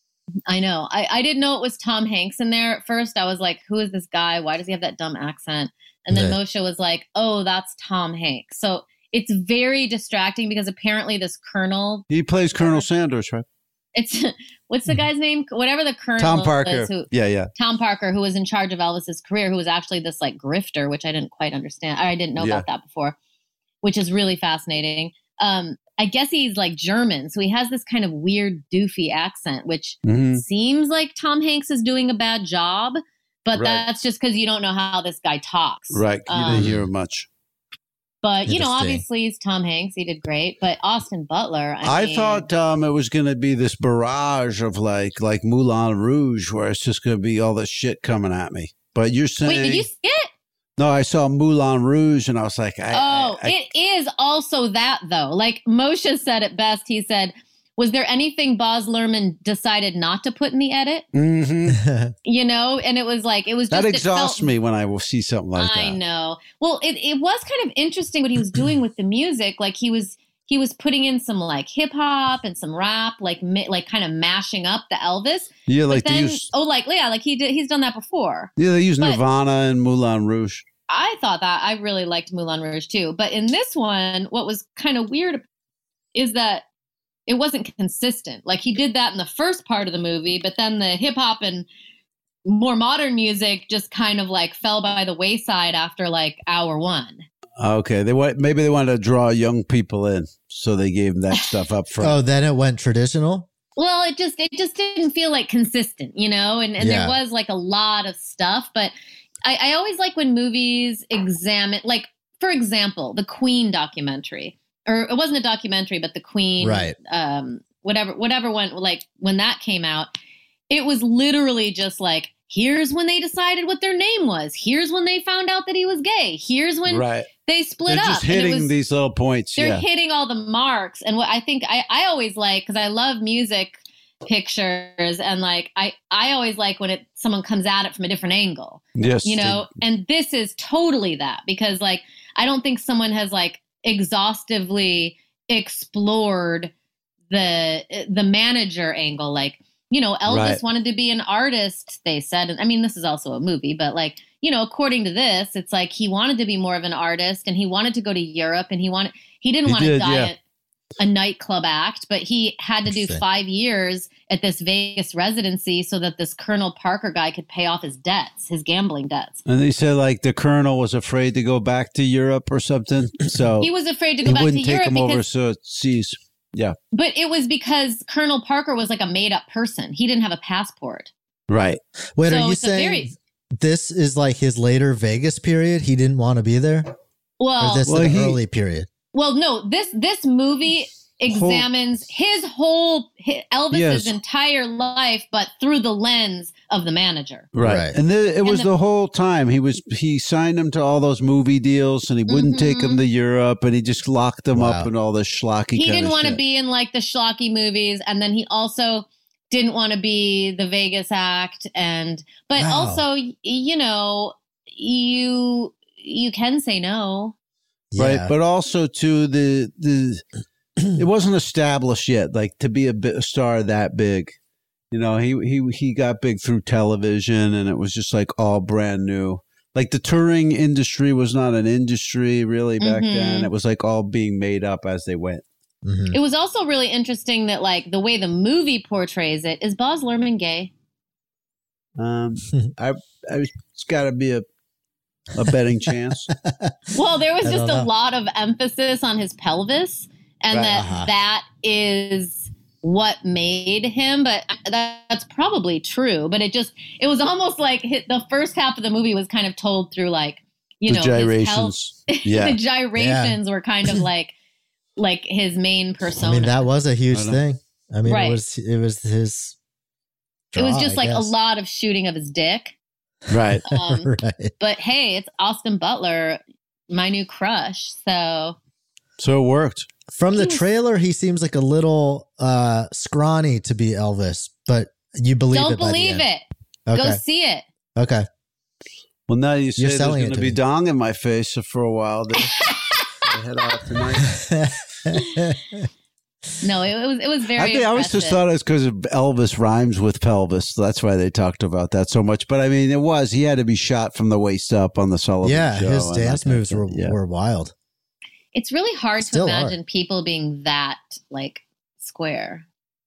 I know. I, I didn't know it was Tom Hanks in there at first. I was like, who is this guy? Why does he have that dumb accent? And then Yeah. Moshe was like, oh, that's Tom Hanks. So it's very distracting because apparently this colonel, He plays Colonel Sanders, right? it's what's the guy's name? Whatever the colonel Tom Parker. is who, Yeah, yeah. Tom Parker, who was in charge of Elvis's career, who was actually this like grifter, which I didn't quite understand. I didn't know Yeah. about that before, which is really fascinating. Um, I guess he's like German. So he has this kind of weird doofy accent, which Mhm. seems like Tom Hanks is doing a bad job, but Right. that's just because you don't know how this guy talks. Right. You Um, didn't hear much. But, you know, Interesting. obviously it's Tom Hanks. He did great. But Austin Butler, I, I, mean, thought um, it was going to be this barrage of like like Moulin Rouge, where it's just going to be all this shit coming at me. But you're saying, Wait, did you see it? no, I saw Moulin Rouge, and I was like, I, Oh, I, I, it is also that, though. Like Moshe said it best. He said, was there anything Baz Luhrmann decided not to put in the edit? Mhm. You know? And it was like, it was just. that it exhausts felt- me when I will see something like I that. know. Well, it, it was kind of interesting what he was doing with the music. Like he was he was putting in some like hip hop and some rap, like mi- like kind of mashing up the Elvis. Yeah, But like they then, use, oh, like yeah, like he did. He's done that before. yeah, they use but- Nirvana and Moulin Rouge. I thought that I really liked Moulin Rouge too. But in this one, what was kind of weird is that it wasn't consistent. Like he did that in the first part of the movie, but then the hip hop and more modern music just kind of like fell by the wayside after like hour one. Okay, they want maybe they wanted to draw young people in, so they gave that stuff up front. Oh, then it went traditional? Well, it just it just didn't feel like consistent, you know, and, and Yeah. there was like a lot of stuff. But I, I always like when movies examine, like, for example, the Queen documentary. Or it wasn't a documentary, but the Queen, Right. um, whatever, whatever one, like when that came out, it was literally just like, here's when they decided what their name was. Here's when they found out that he was gay. Here's when Right. they split They're up. just And it hitting was- these little points. they're Yeah. hitting all the marks. And what I think I, I always like, because I love music pictures, and like I, I always like when it someone comes at it from a different angle. Yes. You know, and this is totally that, because like I don't think someone has like exhaustively explored the the manager angle. Like, you know, Elvis Right. wanted to be an artist, they said. And I mean, this is also a movie, but like, you know, according to this, it's like he wanted to be more of an artist, and he wanted to go to Europe, and he wanted he didn't He want to did, die yeah. at a nightclub act, but he had to do Interesting. five years at this Vegas residency so that this Colonel Parker guy could pay off his debts, his gambling debts. And they said like the colonel was afraid to go back to Europe or something, so He was afraid to go he back to wouldn't take Europe him because, overseas. Yeah, but it was because Colonel Parker was like a made up person. He didn't have a passport. right. Wait, So are you it's a saying very- this is like his later Vegas period? He didn't want to be there? Well, or this Well, is he- the early period? well, no, this this movie examines his whole hi- Elvis's Yes. entire life, but through the lens of the manager. Right. Right. And the, it was the- the, whole time he was he signed him to all those movie deals, and he wouldn't take Mhm. him to Europe, and he just locked them Wow. up in all this schlocky. He kind didn't of want to shit. be in like the schlocky movies, and then he also didn't want to be the Vegas act, and but Wow. also y- you know you you can say no. right. Yeah. But also to the the it wasn't established yet, like to be a, bi- a star that big. You know, he he he got big through television, and it was just like all brand new. Like the touring industry was not an industry really back Mhm. then. It was like all being made up as they went. Mhm. It was also really interesting that like the way the movie portrays it is Baz Luhrmann gay. Um, I, I it's got to be a a betting chance. Well, there was I just don't a know. lot of emphasis on his pelvis, and Right. that Uh-huh. that is what made him. But that, that's probably true. But it just it was almost like hit, the first half of the movie was kind of told through like you The know his pelv- gyrations. Yeah. the gyrations were kind of like like his main persona. I mean, that was a huge I know. thing. I mean, Right. it was it was his. it was draw, just I like a guess. lot of shooting of his dick. Right. Um, right. but hey, it's Austin Butler, my new crush. So So it worked. From the He was- trailer, he seems like a little uh, scrawny to be Elvis, but you believe don't it. by the believe end. it. Okay. Go see it. Okay. Well, now you say You're there's selling going it to to be me. dong in my face for a while. Then I head off tonight. No, it was it was very. I think I always just impressive. thought it was because Elvis rhymes with pelvis. That's why they talked about that so much. But I mean, it was he had to be shot from the waist up on the Sullivan Yeah, Show. his and dance that- moves were, yeah. were wild. It's really hard Still to are. imagine people being that like square.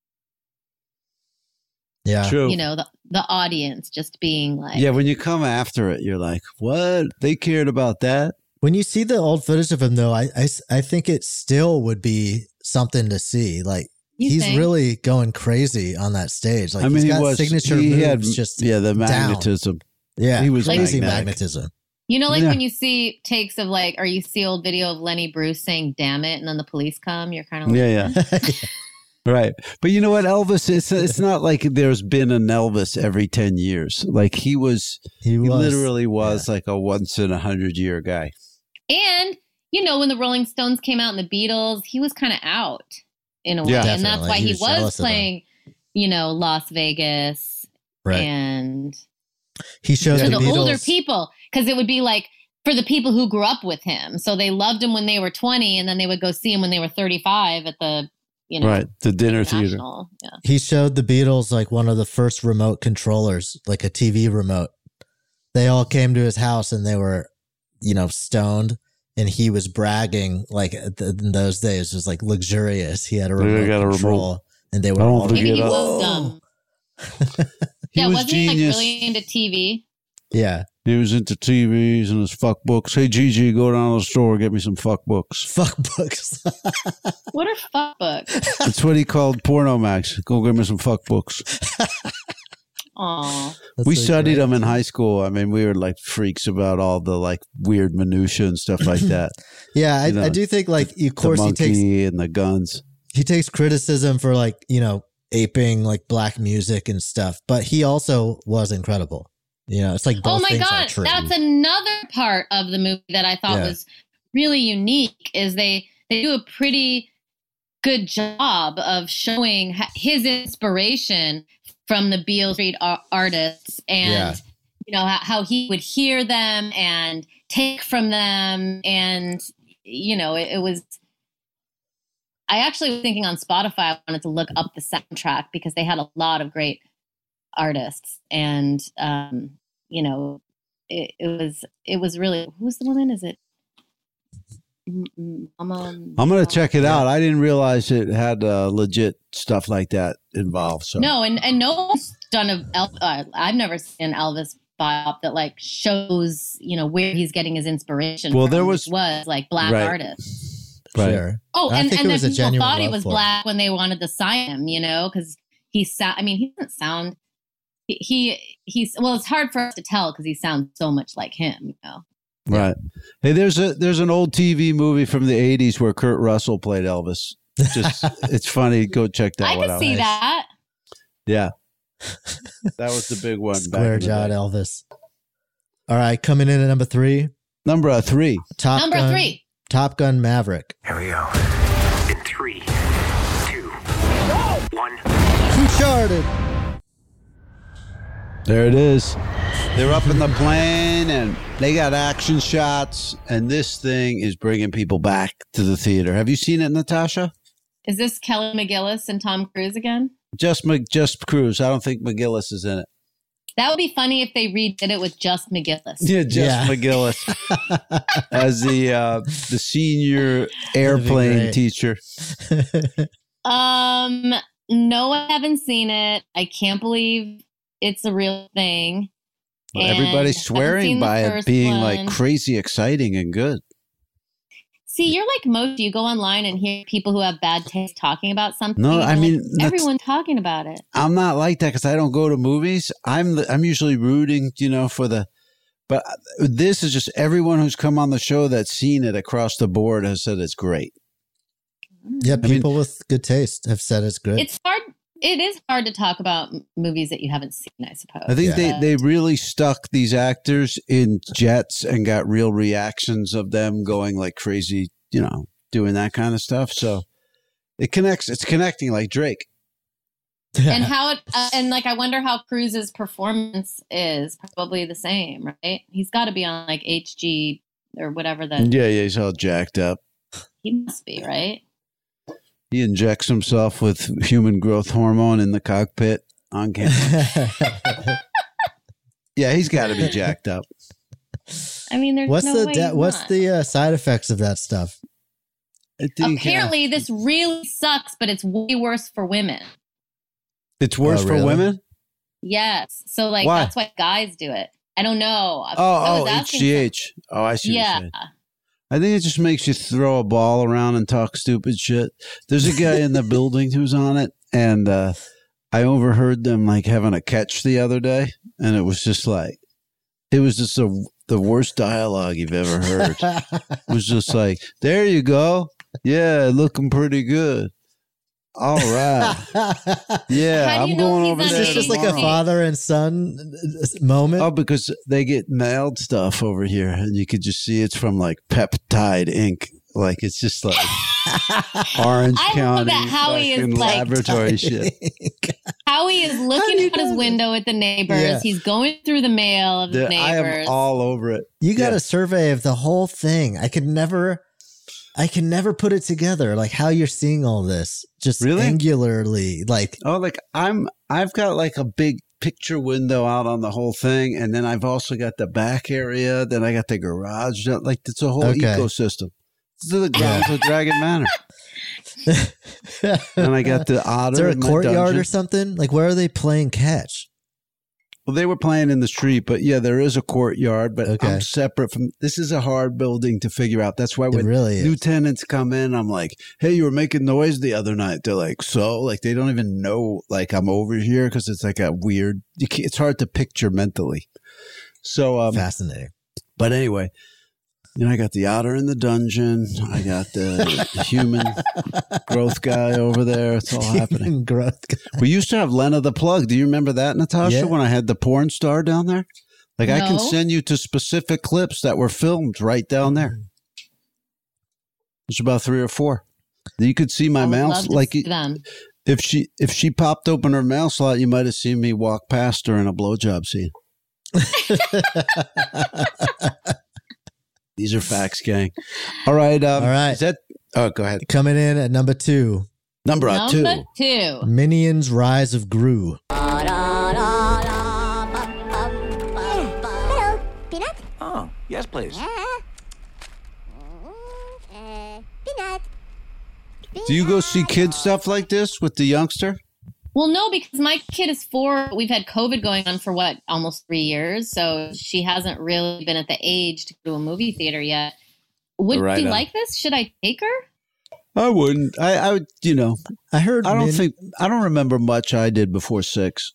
Yeah. True. You know, the the audience just being like, Yeah, when you come after it, you're like, what? They cared about that? When you see the old footage of him, though, I, I, I think it still would be something to see. Like, You he's think? really going crazy on that stage. Like, I mean, he's he got was signature he moves had, just yeah, the down. magnetism. Yeah, he was crazy magnetic. magnetism. you know, like Yeah. when you see takes of like, or you see old video of Lenny Bruce saying "damn it," and then the police come. You're kind of like, Yeah, yeah. Right. But you know what, Elvis, it's it's not like there's been an Elvis every ten years. Like he was, he, he was, literally was like a once in a hundred year guy. And you know, when the Rolling Stones came out and the Beatles, he was kind of out in a way, Yeah. and that's Definitely. why He he was was jealous of them. playing, you know, Las Vegas Right. and He showed to the, the Beatles. older people, because it would be like for the people who grew up with him, so they loved him when they were twenty, and then they would go see him when they were thirty-five at the, you know, Right. The dinner theater. National. Yeah. He showed the Beatles like one of the first remote controllers, like a T V remote. They all came to his house and they were, you know, stoned. And he was bragging, like at the, in those days, it was like luxurious. He had a Yeah, remote got a control, remote. and they were I don't all Maybe he Forget was it. dumb. He yeah, was wasn't he like genius. really into T V? yeah, He was into T Vs and his fuck books. Hey, Gigi, go down to the store, get me some fuck books. fuck books. What are fuck books? That's what he called porno mags. Go get me some fuck books. Aw. That's we so studied great. them in high school. I mean, we were like freaks about all the like weird minutia and stuff like that. Yeah, I, You know, I do think like, of The course, he takes monkey and the guns. he takes criticism for like, you know, aping like black music and stuff, but he also was incredible. You know, it's like both Oh my things are god, true. that's another part of the movie that I thought Yeah. was really unique. Is they they do a pretty good job of showing h- his inspiration from the Beale Street ar- artists, and Yeah. you know how, how he would hear them and take from them, and you know it, it was. I actually was thinking on Spotify, I wanted to look up the soundtrack because they had a lot of great artists, and um, you know, it, it was it was really, who's the woman? Is it M- M- Mama? I'm going to check it out. I didn't realize it had uh, legit stuff like that involved. So No, and and no one's done a El- uh, I've never seen an Elvis biop that like shows, you know, where he's getting his inspiration. Well, from, there which was- was like black Right. artists. Right. Sure. Oh, I and, think and it then was a people genuine thought he love was for it. black when they wanted to sign him, you know, because he sound. I mean, he doesn't sound. He, he he's well. It's hard for us to tell because he sounds so much like him, you know. Right. Hey, there's a there's an old T V movie from the eighties where Kurt Russell played Elvis. Just it's funny. Go check that I one could out. see that. Yeah. That was the big one. back Square in the jawed day. Elvis. All right, coming in at number three. Number uh, three. Top Number Gun, three. Top Gun Maverick. Here we go. In three, two, one. Uncharted. There it is. They're up in the plane and they got action shots, and this thing is bringing people back to the theater. Have you seen it, Natasha? Is this Kelly McGillis and Tom Cruise again? Just Mc, just Cruise. I don't think McGillis is in it. That would be funny if they redid it with just McGillis. Yeah, just Yeah. McGillis as the uh, the senior airplane great. teacher. Um, no, I haven't seen it. I can't believe it's a real thing. Well, And everybody's haven't swearing seen the by it first being one. like crazy exciting and good. See, you're like most. You go online and hear people who have bad taste talking about something. No, and I you're mean, like, that's- everyone talking about it. I'm not like that because I don't go to movies. I'm the, I'm usually rooting, you know, for the. But this is just everyone who's come on the show that's seen it across the board has said it's great. Yeah, I mean- people with good taste have said it's good. It's hard. It is hard to talk about m- movies that you haven't seen, I suppose. I think Yeah. they, they really stuck these actors in jets and got real reactions of them going like crazy, you know, doing that kind of stuff. So it connects. It's connecting like Drake. And how it, uh, and like, I wonder how Cruise's performance is. Probably the same, right? He's got to be on like H G or whatever that. Yeah, yeah, he's all jacked up. He must be, right? He injects himself with human growth hormone in the cockpit on camera. Yeah, he's got to be jacked up. I mean, there's what's no the way da- he's what's not. the uh, side effects of that stuff? I think, Apparently, uh, this really sucks, but it's way worse for women. it's worse Oh, for really? women? Yes. So, like, Why? that's why guys do it. I don't know. I Oh, was oh, H asking G H. Oh, I see what you're Yeah. saying. I think it just makes you throw a ball around and talk stupid shit. There's a guy in the building who's on it, and uh, I overheard them like having a catch the other day, and it was just like, it was just a, the worst dialogue you've ever heard. It was just like, there you go. Yeah, looking pretty good. All right. Yeah, How do you I'm know going he's over not there. Is this just like a tomorrow. father and son moment? Oh, because they get mailed stuff over here, and you could just see it's from like Peptide Incorporated. Like it's just like Orange I love County that Howie is fucking like- laboratory shit. Howie is do looking you out his know window at the neighbors. Yeah. He's going through the mail of the The- I neighbors. am all over it. You got Yeah. a survey of the whole thing. I could never, I can never put it together. Like how you're seeing all this, just Really? angularly. Like Oh, like I'm, I've got like a big picture window out on the whole thing, and then I've also got the back area. Then I got the garage. Like it's a whole Okay. ecosystem. This is the grounds of Dragon Manor. And I got the otter. is there a in my courtyard dungeon. or something? Like where are they playing catch? Well, they were playing in the street, but yeah, there is a courtyard, but Okay. I'm separate from. This is a hard building to figure out. That's why It when really is. new tenants come in, I'm like, "Hey, you were making noise the other night." They're like, "So?" Like they don't even know like I'm over here because it's like a weird. You can't, it's hard to picture mentally. So, um, Fascinating. but anyway, you know, I got the otter in the dungeon. I got the human growth guy over there. It's all happening. Growth. We used to have Lena the Plug. Do you remember that, Natasha, Yeah. when I had the porn star down there? Like, I can No. send you to specific clips that were filmed right down there. There's about three or four. You could see my I would mail. love to Like, see them. if she if she popped open her mail slot, you might have seen me walk past her in a blowjob scene. These are facts, gang. All right. Um, All right. Is that? Oh, go ahead. Coming in at number two, Number, uh, two. Number two. Minions: Rise of Gru. Hello, Peanut? Oh, yes, please. Uh, Peanut. Do you go see kid stuff like this with the youngster? Well, no, because my kid is four. We've had COVID going on for what, almost three years. So she hasn't really been at the age to go to a movie theater yet. Would Right you on. like this? Should I take her? I wouldn't. I, I would, you know, I heard. I don't Min- think, I don't remember much I did before six.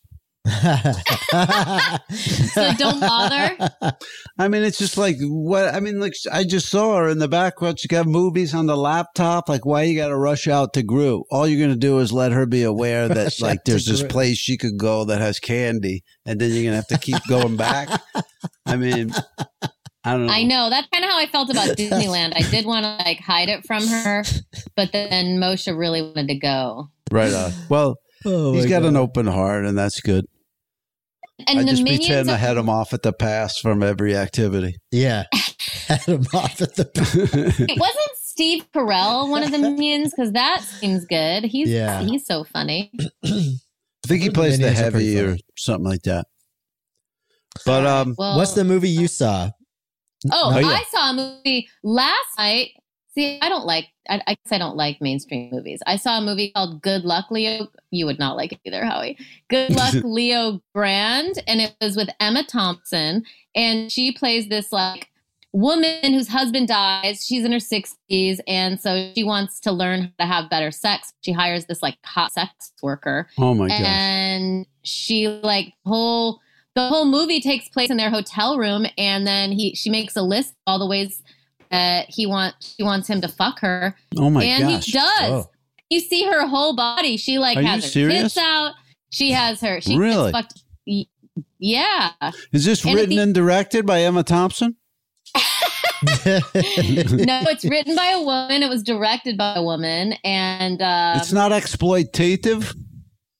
So don't bother. I mean, it's just like, what, I mean, like, I just saw her in the background. She got movies on the laptop. Like, why you got to rush out to Gru? All you're going to do is let her be aware that, Rush like, out to there's this Gru. place she could go that has candy, and then you're going to have to keep going back. I mean, I don't know. I know. That's kind of how I felt about Disneyland. I did want to like hide it from her, but then Moshe really wanted to go. Right on. Well, Oh he's my got God. an open heart, and that's good. And I the just minions pretend I of- had him off at the pass from every activity. Yeah, had him off at the. Wait, wasn't Steve Carell one of the minions? Because that seems good. He's Yeah. he's so funny. I think he plays the Minions are pretty heavy or funny. something like that. But um, Well, What's the movie you saw? Oh, Oh, yeah. I saw a movie last night. See, I don't like. I, I guess I don't like mainstream movies. I saw a movie called Good Luck, Leo. You would not like it either, Howie. Good Luck, Leo Grand, and it was with Emma Thompson, and she plays this like woman whose husband dies. She's in her sixties, and so she wants to learn how to have better sex. She hires this like hot sex worker, oh my gosh. and she like whole the whole movie takes place in their hotel room, and then he she makes a list of all the ways that he wants she wants him to fuck her, Oh my and gosh. he does. Oh. You see her whole body. She like Are you has her serious? tits out. She has her. She Really? gets fucked. y- Yeah. Is this And written the- and directed by Emma Thompson? No, it's written by a woman. It was directed by a woman, and um, It's not exploitative.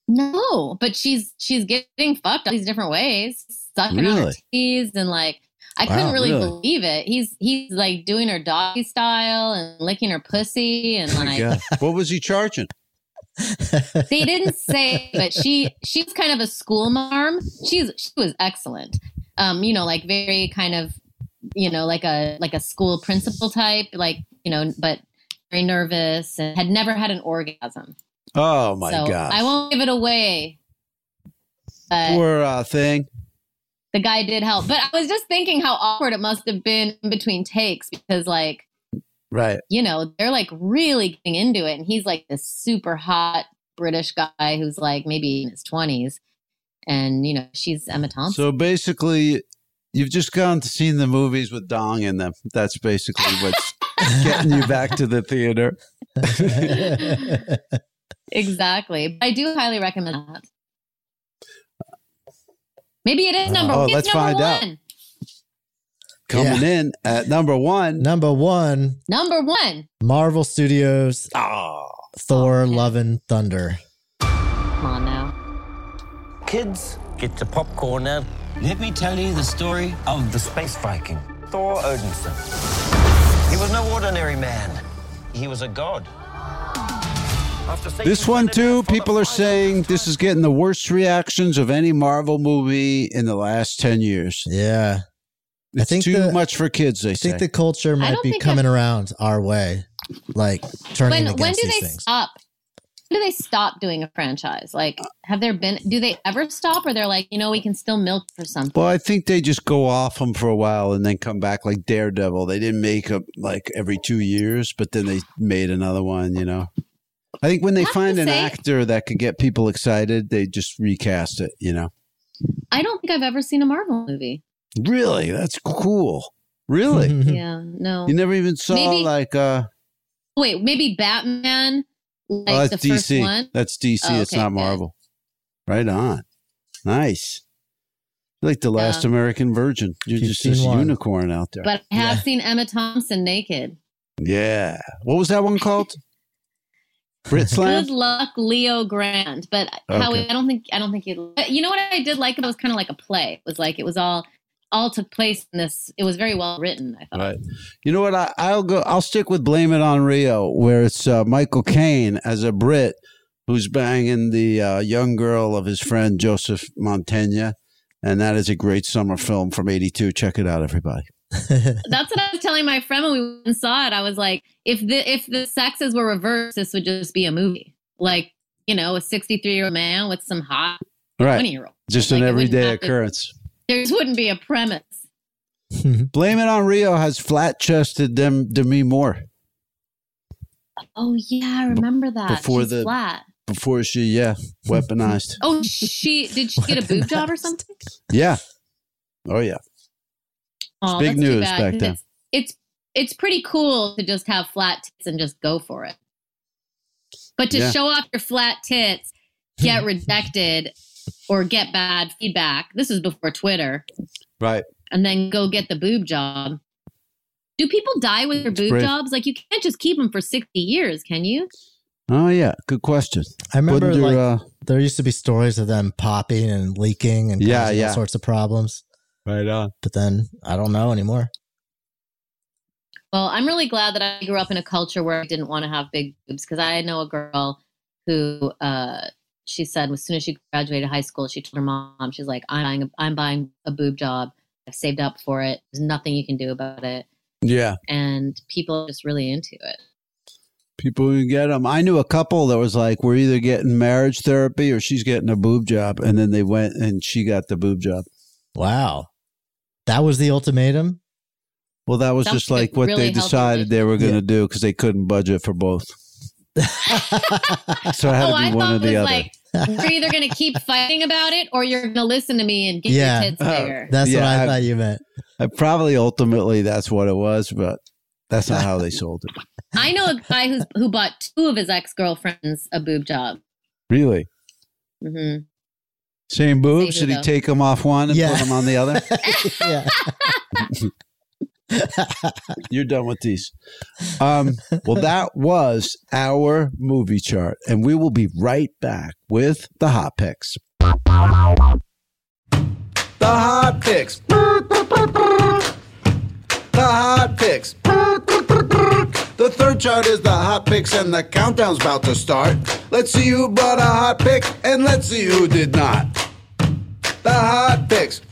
No, but she's she's getting fucked all these different ways, sucking on her Really? teeth, and like I Wow, couldn't really, really? believe it. He's he's like doing her doggy style and licking her pussy, and Oh my like God. What was he charging? they didn't say, but she she's kind of a school marm. She's she was excellent. Um, you know, like very kind of, you know, like a like a school principal type, like, you know, but very nervous and had never had an orgasm. Oh my so God. I won't give it away. But Poor uh, thing. the guy did help. But I was just thinking how awkward it must have been in between takes because, like, Right. you know, they're like really getting into it. And he's like this super hot British guy who's like maybe in his twenties. And, you know, she's Emma Thompson. So basically, you've just gone to see the movies with dong in them. That's basically what's getting you back to the theater. Exactly. But I do highly recommend that. Maybe it is number Oh, one. let's It's number find out. one. Coming in at number one. Number one, Number one. Marvel Studios, Oh. Thor, Love and Thunder. Come on now. Kids, get your popcorn now. Let me tell you the story of the space Viking, Thor Odinson. He was no ordinary man. He was a god. After saving This one, planet too, Earth for the people are final saying this is getting the worst reactions of any Marvel movie in the last ten years. Yeah. It's I think too the- much for kids, they I say. think the culture might don't be think coming around our way, like turning When against when do these they things. stop? When do they stop doing a franchise? Like, have there been? Do they ever stop, or they're like, you know, we can still milk for something? Well, I think they just go off them for a while and then come back like Daredevil. They didn't make them like every two years, but then they made another one, you know. I think when they I have find to an say- actor that could get people excited, they just recast it, you know. I don't think I've ever seen a Marvel movie. Really? That's cool. Really? Yeah, no. You never even saw Maybe- like uh Wait, maybe Batman, like oh, that's the D first C. one. That's D C. Oh, It's okay, not good. Marvel. Right on. Nice. You're like the last Yeah. American virgin. You're You've just this seen one. unicorn out there. But I have seen Emma Thompson naked. Yeah. What was that one called? Brit Slam? Good luck, Leo Grand. But how Okay. I don't think I don't think you. You know what I did like? It was kind of like a play. It was like it was all all took place in this. It was very well written. I thought. Right. You know what? I, I'll go. I'll stick with Blame It on Rio, where it's uh, Michael Caine as a Brit who's banging the uh, young girl of his friend Joseph Montaigne, and that is a great summer film from eighty-two. Check it out, everybody. That's what I was telling my friend when we went and saw it. I was like, if the if the sexes were reversed, this would just be a movie. Like, you know, a sixty-three year old man with some hot Right. twenty year old. Just Like, an it wouldn't everyday have to- occurrence. There wouldn't be a premise. Blame It on Rio has flat chested Dem- Demi Moore Oh yeah, I remember that. before She's the- flat. before she, yeah, weaponized. Oh, she did she get a boob job or something? Yeah. Oh, yeah. Oh, big that's too news bad, back 'cause then. It's, it's it's pretty cool to just have flat tits and just go for it. But to Yeah. show off your flat tits, get rejected, or get bad feedback. This is before Twitter, Right. and then go get the boob job. Do people die with their boob brave. jobs? Like you can't just keep them for sixty years, can you? Oh, yeah. Good question. I remember Wouldn't like there, uh, there used to be stories of them popping and leaking and Yeah, causing yeah. all sorts of problems. Right on. But then I don't know anymore. Well, I'm really glad that I grew up in a culture where I didn't want to have big boobs because I know a girl who uh, she said as soon as she graduated high school, she told her mom, she's like, I'm buying a, I'm buying a boob job. I've saved up for it. There's nothing you can do about it. Yeah. And people are just really into it. People who get them. I knew a couple that was like, we're either getting marriage therapy or she's getting a boob job. And then they went and she got the boob job. Wow. That was the ultimatum? Well, that was Sounds just like like what really they healthy decided they were going to Yeah. do because they couldn't budget for both. So it had Oh, to be I one thought or it was the other. like, you're either going to keep fighting about it or you're going to listen to me and get Yeah. your tits bigger. That's Yeah, what I, I- thought you meant. Uh, probably ultimately that's what it was, but that's not how they sold it. I know a guy who's, who bought two of his ex-girlfriends a boob job. Really? hmm Same boobs? Say who, Did he though? take them off one and Yeah. put them on the other? Yeah. You're done with these. Um, well, that was our movie chart, and we will be right back with the hot picks. The hot picks. The hot picks. The third chart is the hot picks, and the countdown's about to start. Let's see who brought a hot pick, and let's see who did not. The hot picks.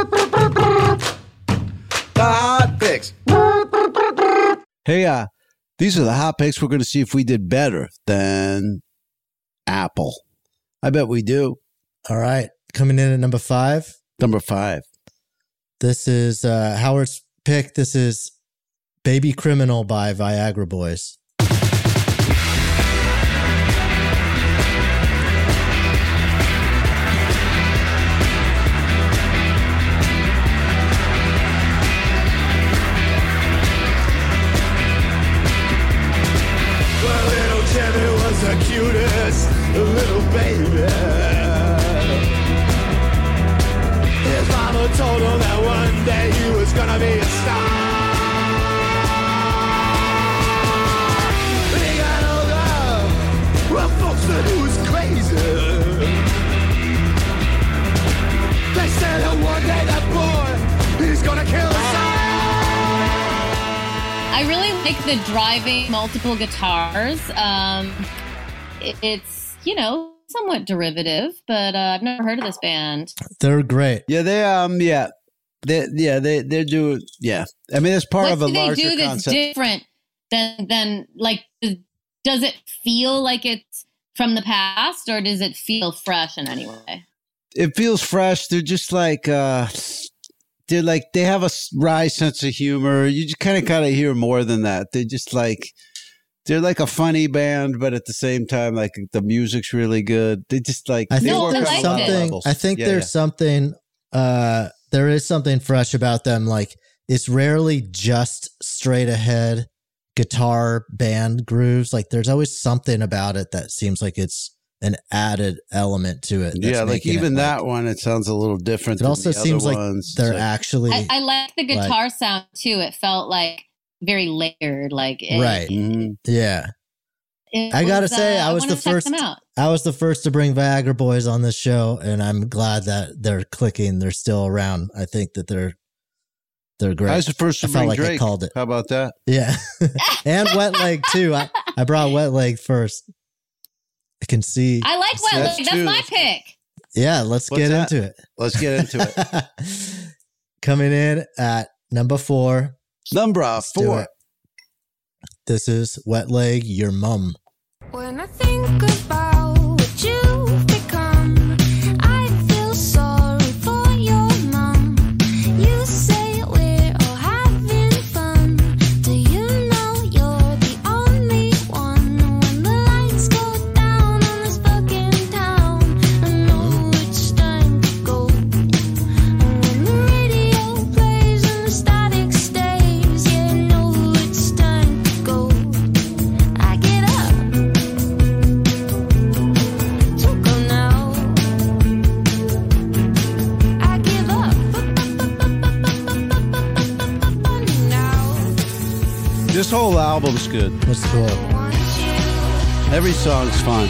The hot picks. Hey, uh, these are the hot picks. We're going to see if we did better than Apple. I bet we do. All right. Coming in at number five. Number five. This is uh, Howard's pick. This is Baby Criminal by Viagra Boys. Jimmy was the cutest little baby. His mama told him that one day he was gonna be a star. But he got older. Well, folks said he was crazy. They said that one day that boy, he's gonna kill us. I really like the driving multiple guitars. Um, it, it's, you know, somewhat derivative, but uh, I've never heard of this band. They're great. Yeah, they um, yeah, they yeah they they do yeah. I mean, it's part what of a do they larger do that's concept. different than than like? Does it feel like it's from the past, or does it feel fresh in any way? It feels fresh. They're just like. uh They're like, they have a wry sense of humor. You just kind of kind of hear more than that. They're just like, they're like a funny band, but at the same time, like the music's really good. They just like, I they think work there's on a lot of something, levels. I think Yeah, there's yeah. something, uh, there is something fresh about them. Like it's rarely just straight ahead guitar band grooves. Like there's always something about it that seems like it's an added element to it. that's Yeah, like making even it, that one, it sounds a little different. It than also the seems other like ones. they're It's like- actually I, I like the guitar like- sound too. It felt like very layered. Like it, right. Mm-hmm. Yeah. it I gotta was, say, uh, I was wanna the check first. them out. I was the first to bring Viagra Boys on this show, and I'm glad that they're clicking. They're still around. I think that they're they're great. I was the first to I felt bring like Drake. I called it. How about that? Yeah, and Wet Leg too. I, I brought Wet Leg first. I can see. I like Wet That's Leg. That's two. my pick. Yeah, let's What's get that? into it. Let's get into it. Coming in at number four. Number Let's do four. it. This is Wet Leg, Your Mum. When I think about what you've become, I feel sorry for your mum. You say we're all having fun. Do you know you're the only one? When the lights go down on this fucking town, I know it's time to go. And when the radio plays and the static stays, yeah, I know it's time to go. I get up. So go now. I give up. Now. This whole album's good. That's cool. Every song's fun.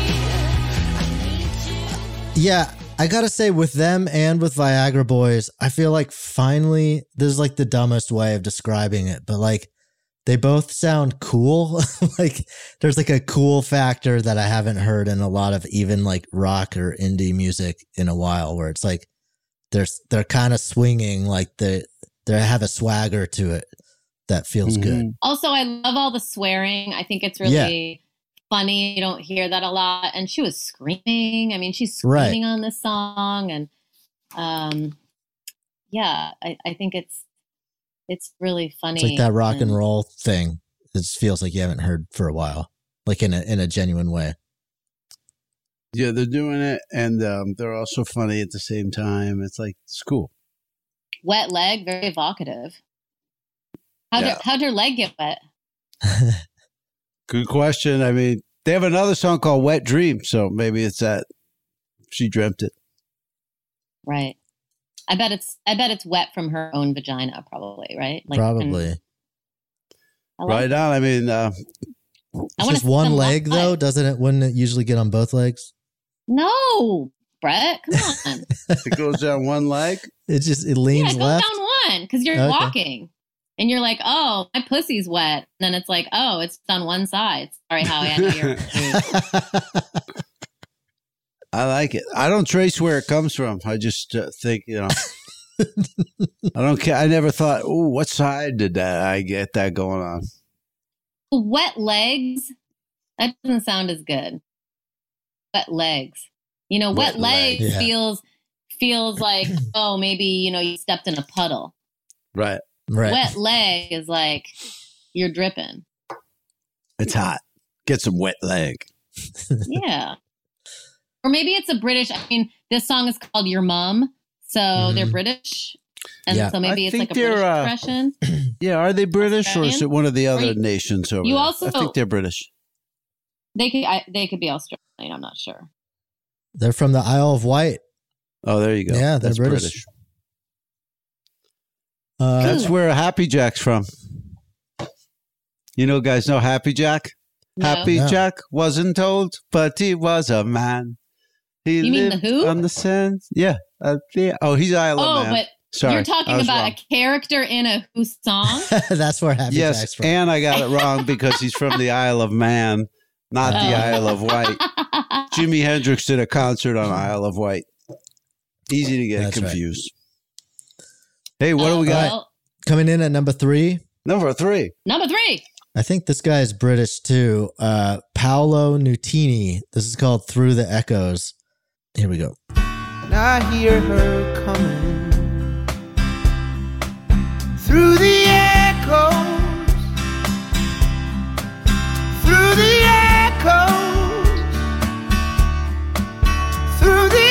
Yeah, I gotta say, with them and with Viagra Boys, I feel like finally, this is like the dumbest way of describing it, but like they both sound cool. Like there's like a cool factor that I haven't heard in a lot of even like rock or indie music in a while, where it's like there's they're kind of swinging, like they they have a swagger to it that feels good. Also, I love all the swearing. I think it's really funny. You don't hear that a lot. And she was screaming. I mean, she's Right. screaming on this song. And um, yeah, I, I think it's it's really funny. It's like that rock and and- roll thing. It just feels like you haven't heard for a while, like in a in a genuine way. Yeah, they're doing it, and um, they're also funny at the same time. It's like, it's cool. Wet leg, very evocative. How'd, Yeah. her, how'd her leg get wet? Good question. I mean, they have another song called Wet Dream, so maybe it's that she dreamt it. Right. I bet it's I bet it's wet from her own vagina, probably, right? Like, Probably. and I like Right it. on. I mean, uh, I It's wanna just one see them leg, live. though, doesn't it? Wouldn't it usually get on both legs? No, Brett, come on. it goes down one leg. It just it yeah, leans go left. down one because you're Okay. walking. And you're like, oh, my pussy's wet. And then it's like, oh, it's on one side. Sorry, Howie, I know you're. I like it. I don't trace where it comes from. I just uh, think, you know, I don't care. I never thought, oh, what side did that I get that going on? Wet legs. That doesn't sound as good. Wet legs. You know, wet, Wet legs leg, yeah. feels feels like, oh, maybe, you know, you stepped in a puddle. Right. Right. Wet leg is like you're dripping. It's hot. Get some wet leg. Yeah. Or maybe it's a British. I mean, this song is called Your Mum. So they're British. And Yeah. so maybe I it's think like a British they're, uh, expression. Yeah. Are they British or is Australian? it one of the Or other you- nations over you there? also- I think they're British. They could I, they could be Australian. I'm not sure. They're from the Isle of Wight. Oh, there you go. Yeah, they're That's British. Uh, That's where Happy Jack's from. You know, guys know Happy Jack? No. Happy No. Jack wasn't told, but he was a man. He You mean the lived Who? on the sand. Yeah. Uh, yeah. Oh, he's Isle of Oh, Man. but Sorry, you're I talking was about wrong. a character in a Who song? That's where Happy Yes, Jack's from. and I got it wrong because he's from the Isle of Man, not the Oh. Isle of Wight. Jimi Hendrix did a concert on Isle of Wight. Easy to get That's right. confused. Hey, what do we Oh, got? well, Coming in at number three. Number three. number three. I think this guy is British too. Uh, Paolo Nutini. This is called Through the Echoes. Here we go. And I hear her coming through the echoes, through the echoes, through the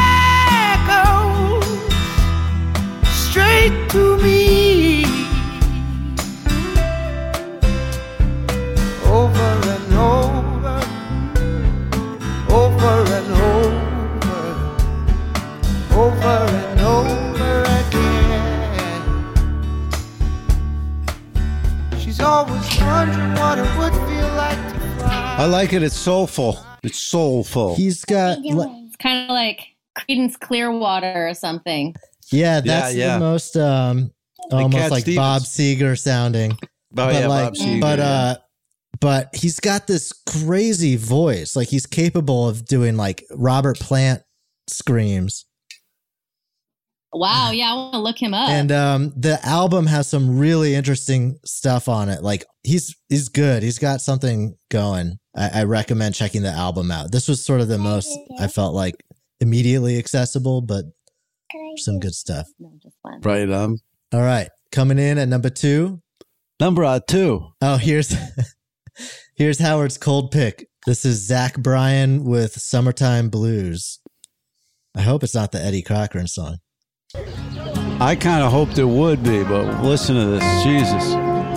echoes, straight to me, over and over, over and over, over and over again. She's always wondering what it would feel like to fly. I like it. It's soulful. It's soulful. He's got, It's kind of like Creedence Clearwater or something. yeah, that's yeah. the most um, Like almost Cat like Stevens. Bob Seger sounding. Oh, but yeah, like, Bob Seger, But yeah. uh, but he's got this crazy voice. Like he's capable of doing like Robert Plant screams. Wow. Yeah, I want to look him up. And um, the album has some really interesting stuff on it. Like he's he's good. He's got something going. I, I recommend checking the album out. This was sort of the most I felt like immediately accessible, but some good stuff. Right on. All right, coming in at number two. Number uh, two. Oh, here's here's Howard's cold pick. This is Zach Bryan with "Summertime Blues." I hope it's not the Eddie Cochran song. I kind of hoped it would be, but listen to this. Jesus.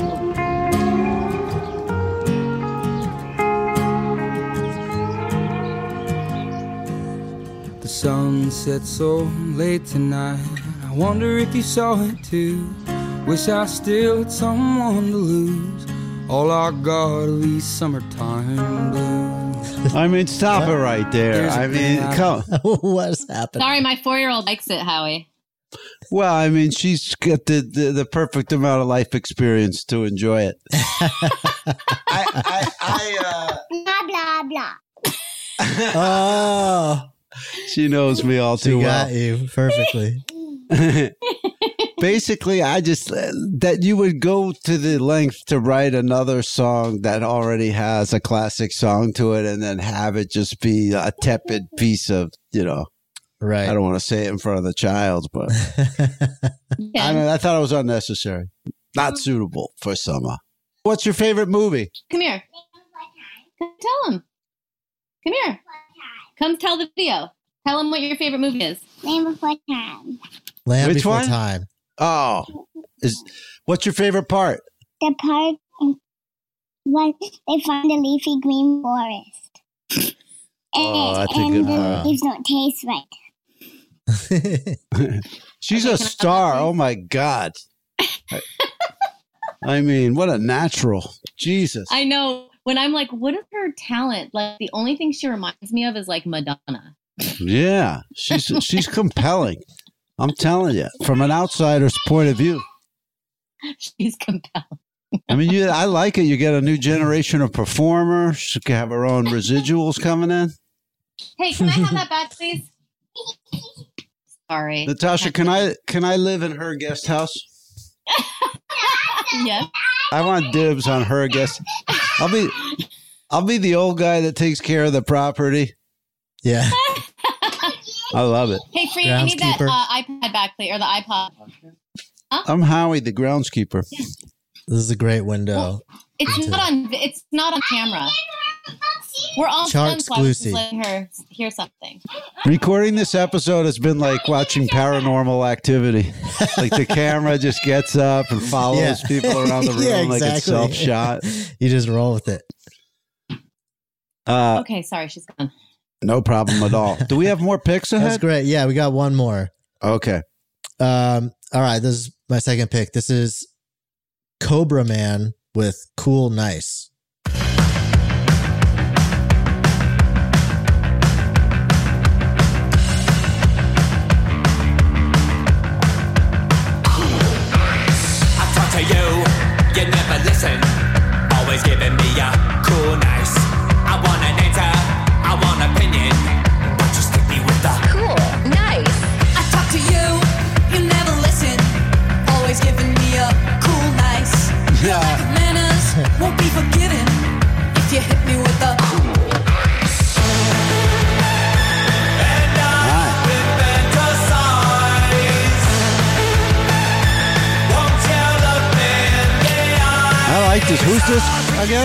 The sun set so late tonight. I wonder if you saw it too. Wish I still had someone to lose. All I got are these summertime blues. I mean, stop it right there. I mean, come. What's happening? Sorry, my four-year-old likes it, Howie. Well, I mean, she's got the, the, the perfect amount of life experience to enjoy it. Blah, blah, blah. Oh, She knows me all she too got well. you perfectly. Basically, I just that you would go to the length to write another song that already has a classic song to it, and then have it just be a tepid piece of, you know. Right. I don't want to say it in front of the child, but I mean, I thought it was unnecessary, not suitable for summer. What's your favorite movie? Come here. Come tell him. Come here. Come tell the video. Tell him what your favorite movie is. Name Before Time. Land Which Before one? Time. Oh, is what's your favorite part? The part when they find the leafy green forest. Oh, that's a and good the part. leaves don't taste right. She's a star. Oh my God. I mean, what a natural. Jesus. I know. When I'm like, what is her talent? Like, the only thing she reminds me of is like Madonna. Yeah, she's she's compelling. I'm telling you, from an outsider's point of view. She's compelling. I mean, you, I like it. You get a new generation of performers. She can have her own residuals coming in. Hey, can I have that back, please? Sorry. Natasha, can I can I live in her guest house? Yes. I want dibs on her guest. I'll be I'll be the old guy that takes care of the property. Yeah. I love it. Hey, Free, I need that uh, iPad back, please, or the iPod. Huh? I'm Howie, the groundskeeper. This is a great window. It's into- not on. It's not on camera. We're all Chart done, so I was just exclusive. letting her hear something. Recording this episode has been like watching Paranormal Activity. Like the camera just gets up and follows Yeah. people around the room Yeah, like it's exactly. self-shot. You just roll with it. Uh, Okay, sorry, she's gone. No problem at all. Do we have more picks ahead? That's great. Yeah, we got one more. Okay. Um, all right, this is my second pick. This is Cobra Man with Cool Nice. I talk to you, you never listen. Always giving me a cool nice. I want an answer, I want opinion, but you stick me with the cool nice. I talk to you, you never listen. Always giving me a cool nice. Your lack of manners won't be forgiven if you hit me with a cool nice. And I've been fantasized. Won't you look me in the eye? I like this. Who's this again?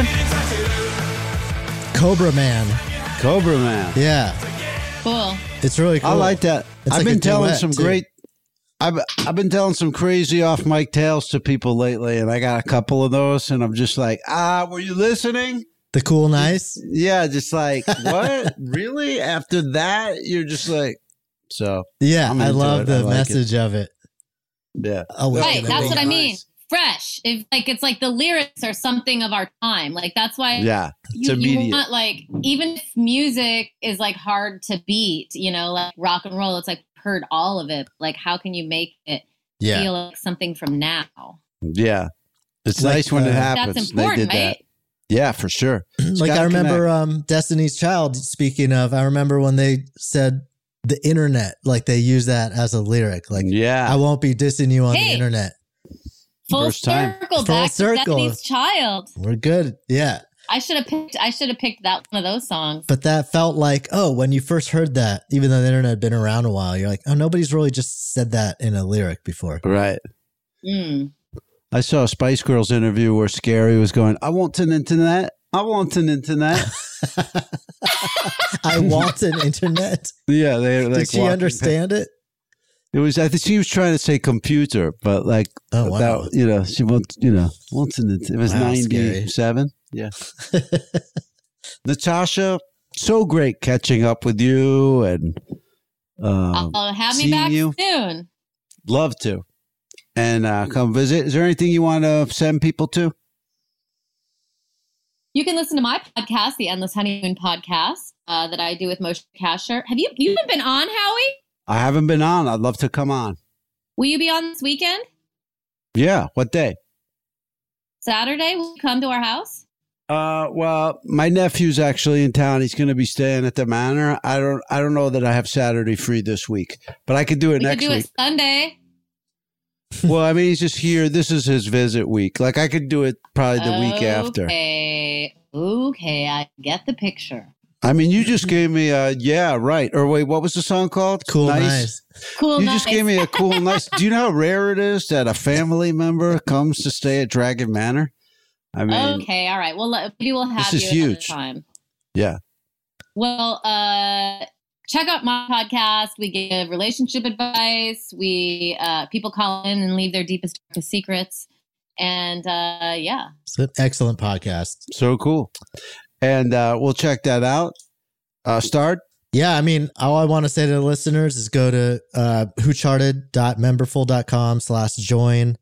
Cobra Man. Cobra Man. Yeah. Cool. It's really cool. I like that. It's I've like been a telling duet, some too. great. I've I've been telling some crazy off mic tales to people lately, and I got a couple of those, and I'm just like, ah, were you listening? The Cool Nice? Yeah, just like what? Really? After that, you're just like, so. Yeah, I'm I into love it. the I like message of it. Yeah. Oh, wait, Right, can that's I- what I mean. Fresh. If like it's like the lyrics are something of our time. Like that's why Yeah, it's you, you immediate. want like even if music is like hard to beat, you know, like rock and roll, it's like heard all of it. Like how can you make it Yeah. feel like something from now? Yeah, it's Like, nice when it uh, happens. That's They important, did that. right? Yeah, for sure. It's Like I gotta remember connect. um, Destiny's Child, speaking of, I remember when they said the internet, like they use that as a lyric. Like, yeah, I won't be dissing you on Hey. the internet. Full First time. circle Full back circle. to Destiny's Child. We're good. Yeah. I should have picked I should have picked that one of those songs. But that felt like, oh, when you first heard that, even though the internet had been around a while, you're like, oh, nobody's really just said that in a lyric before. Right. Mm. I saw a Spice Girls interview where Scary was going, I want an internet. I want an internet. I want an internet. Yeah, they like Did she walking understand it? It was. I think she was trying to say computer, but like, Oh, wow. that, you know, she wants, you know, wants an. It was Wow, ninety-seven. Yeah. Natasha, so great catching up with you, and um, Uh, have me seeing back you. soon. Love to, and uh, come visit. Is there anything you want to send people to? You can listen to my podcast, the Endless Honeymoon podcast, uh, that I do with Moshe Kasher. Have you you haven't been on, Howie? I haven't been on. I'd love to come on. Will you be on this weekend? Yeah. What day? Saturday? Will you come to our house? Uh, well, my nephew's actually in town. He's going to be staying at the manor. I don't, I don't know that I have Saturday free this week, but I could do it We next could do week. it Sunday. Well, I mean, he's just here. This is his visit week. Like I could do it probably the week after. Okay. Okay, I get the picture. I mean, you just gave me a yeah, right. Or wait, what was the song called? Cool Nice. Cool You nice. just gave me a cool nice. Do you know how rare it is that a family member comes to stay at Dragon Manor? I mean, Okay, all right. Well, let- maybe we'll have This you is another huge. time. yeah. Well, uh, check out my podcast. We give relationship advice. We uh, people call in and leave their deepest, darkest secrets. And uh, yeah, It's an excellent podcast. So cool. And uh, we'll check that out. Uh, start. Yeah, I mean, all I want to say to the listeners is go to uh, whocharted.memberful.com slash join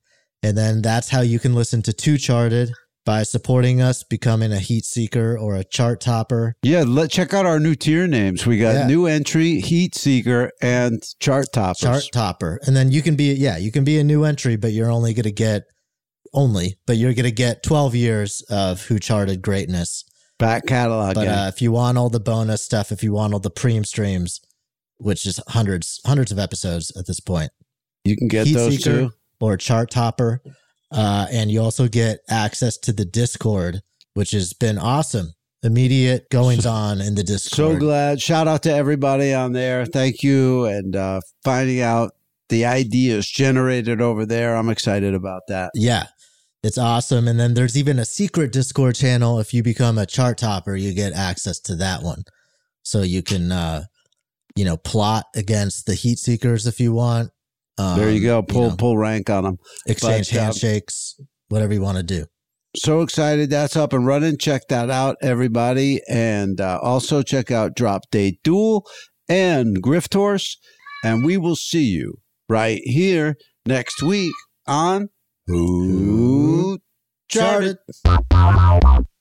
And then that's how you can listen to Two Charted, by supporting us, becoming a heat seeker or a chart topper. Yeah, let check out our new tier names. We got Yeah. new entry, heat seeker, and chart toppers. Chart topper. And then you can be, yeah, you can be a new entry, but you're only going to get, only, but you're going to get twelve years of Who Charted greatness. Back catalog. But gang. uh, if you want all the bonus stuff, if you want all the preem streams, which is hundreds, hundreds of episodes at this point, you can get heat those seeker too. Or chart topper. Uh, and you also get access to the Discord, which has been awesome. Immediate goings on in the Discord. So glad. Shout out to everybody on there. Thank you. And uh, finding out the ideas generated over there. I'm excited about that. Yeah, it's awesome. And then there's even a secret Discord channel. If you become a chart topper, you get access to that one. So you can, uh, you know, plot against the heat seekers if you want. Um, There you go. Pull you know, pull rank on them. exchange But, uh, handshakes, whatever you want to do. So excited. That's up and running. Check that out, everybody. And uh, also check out Drop Date Duel and Grift Horse. And we will see you right here next week on Who Charted. Charted.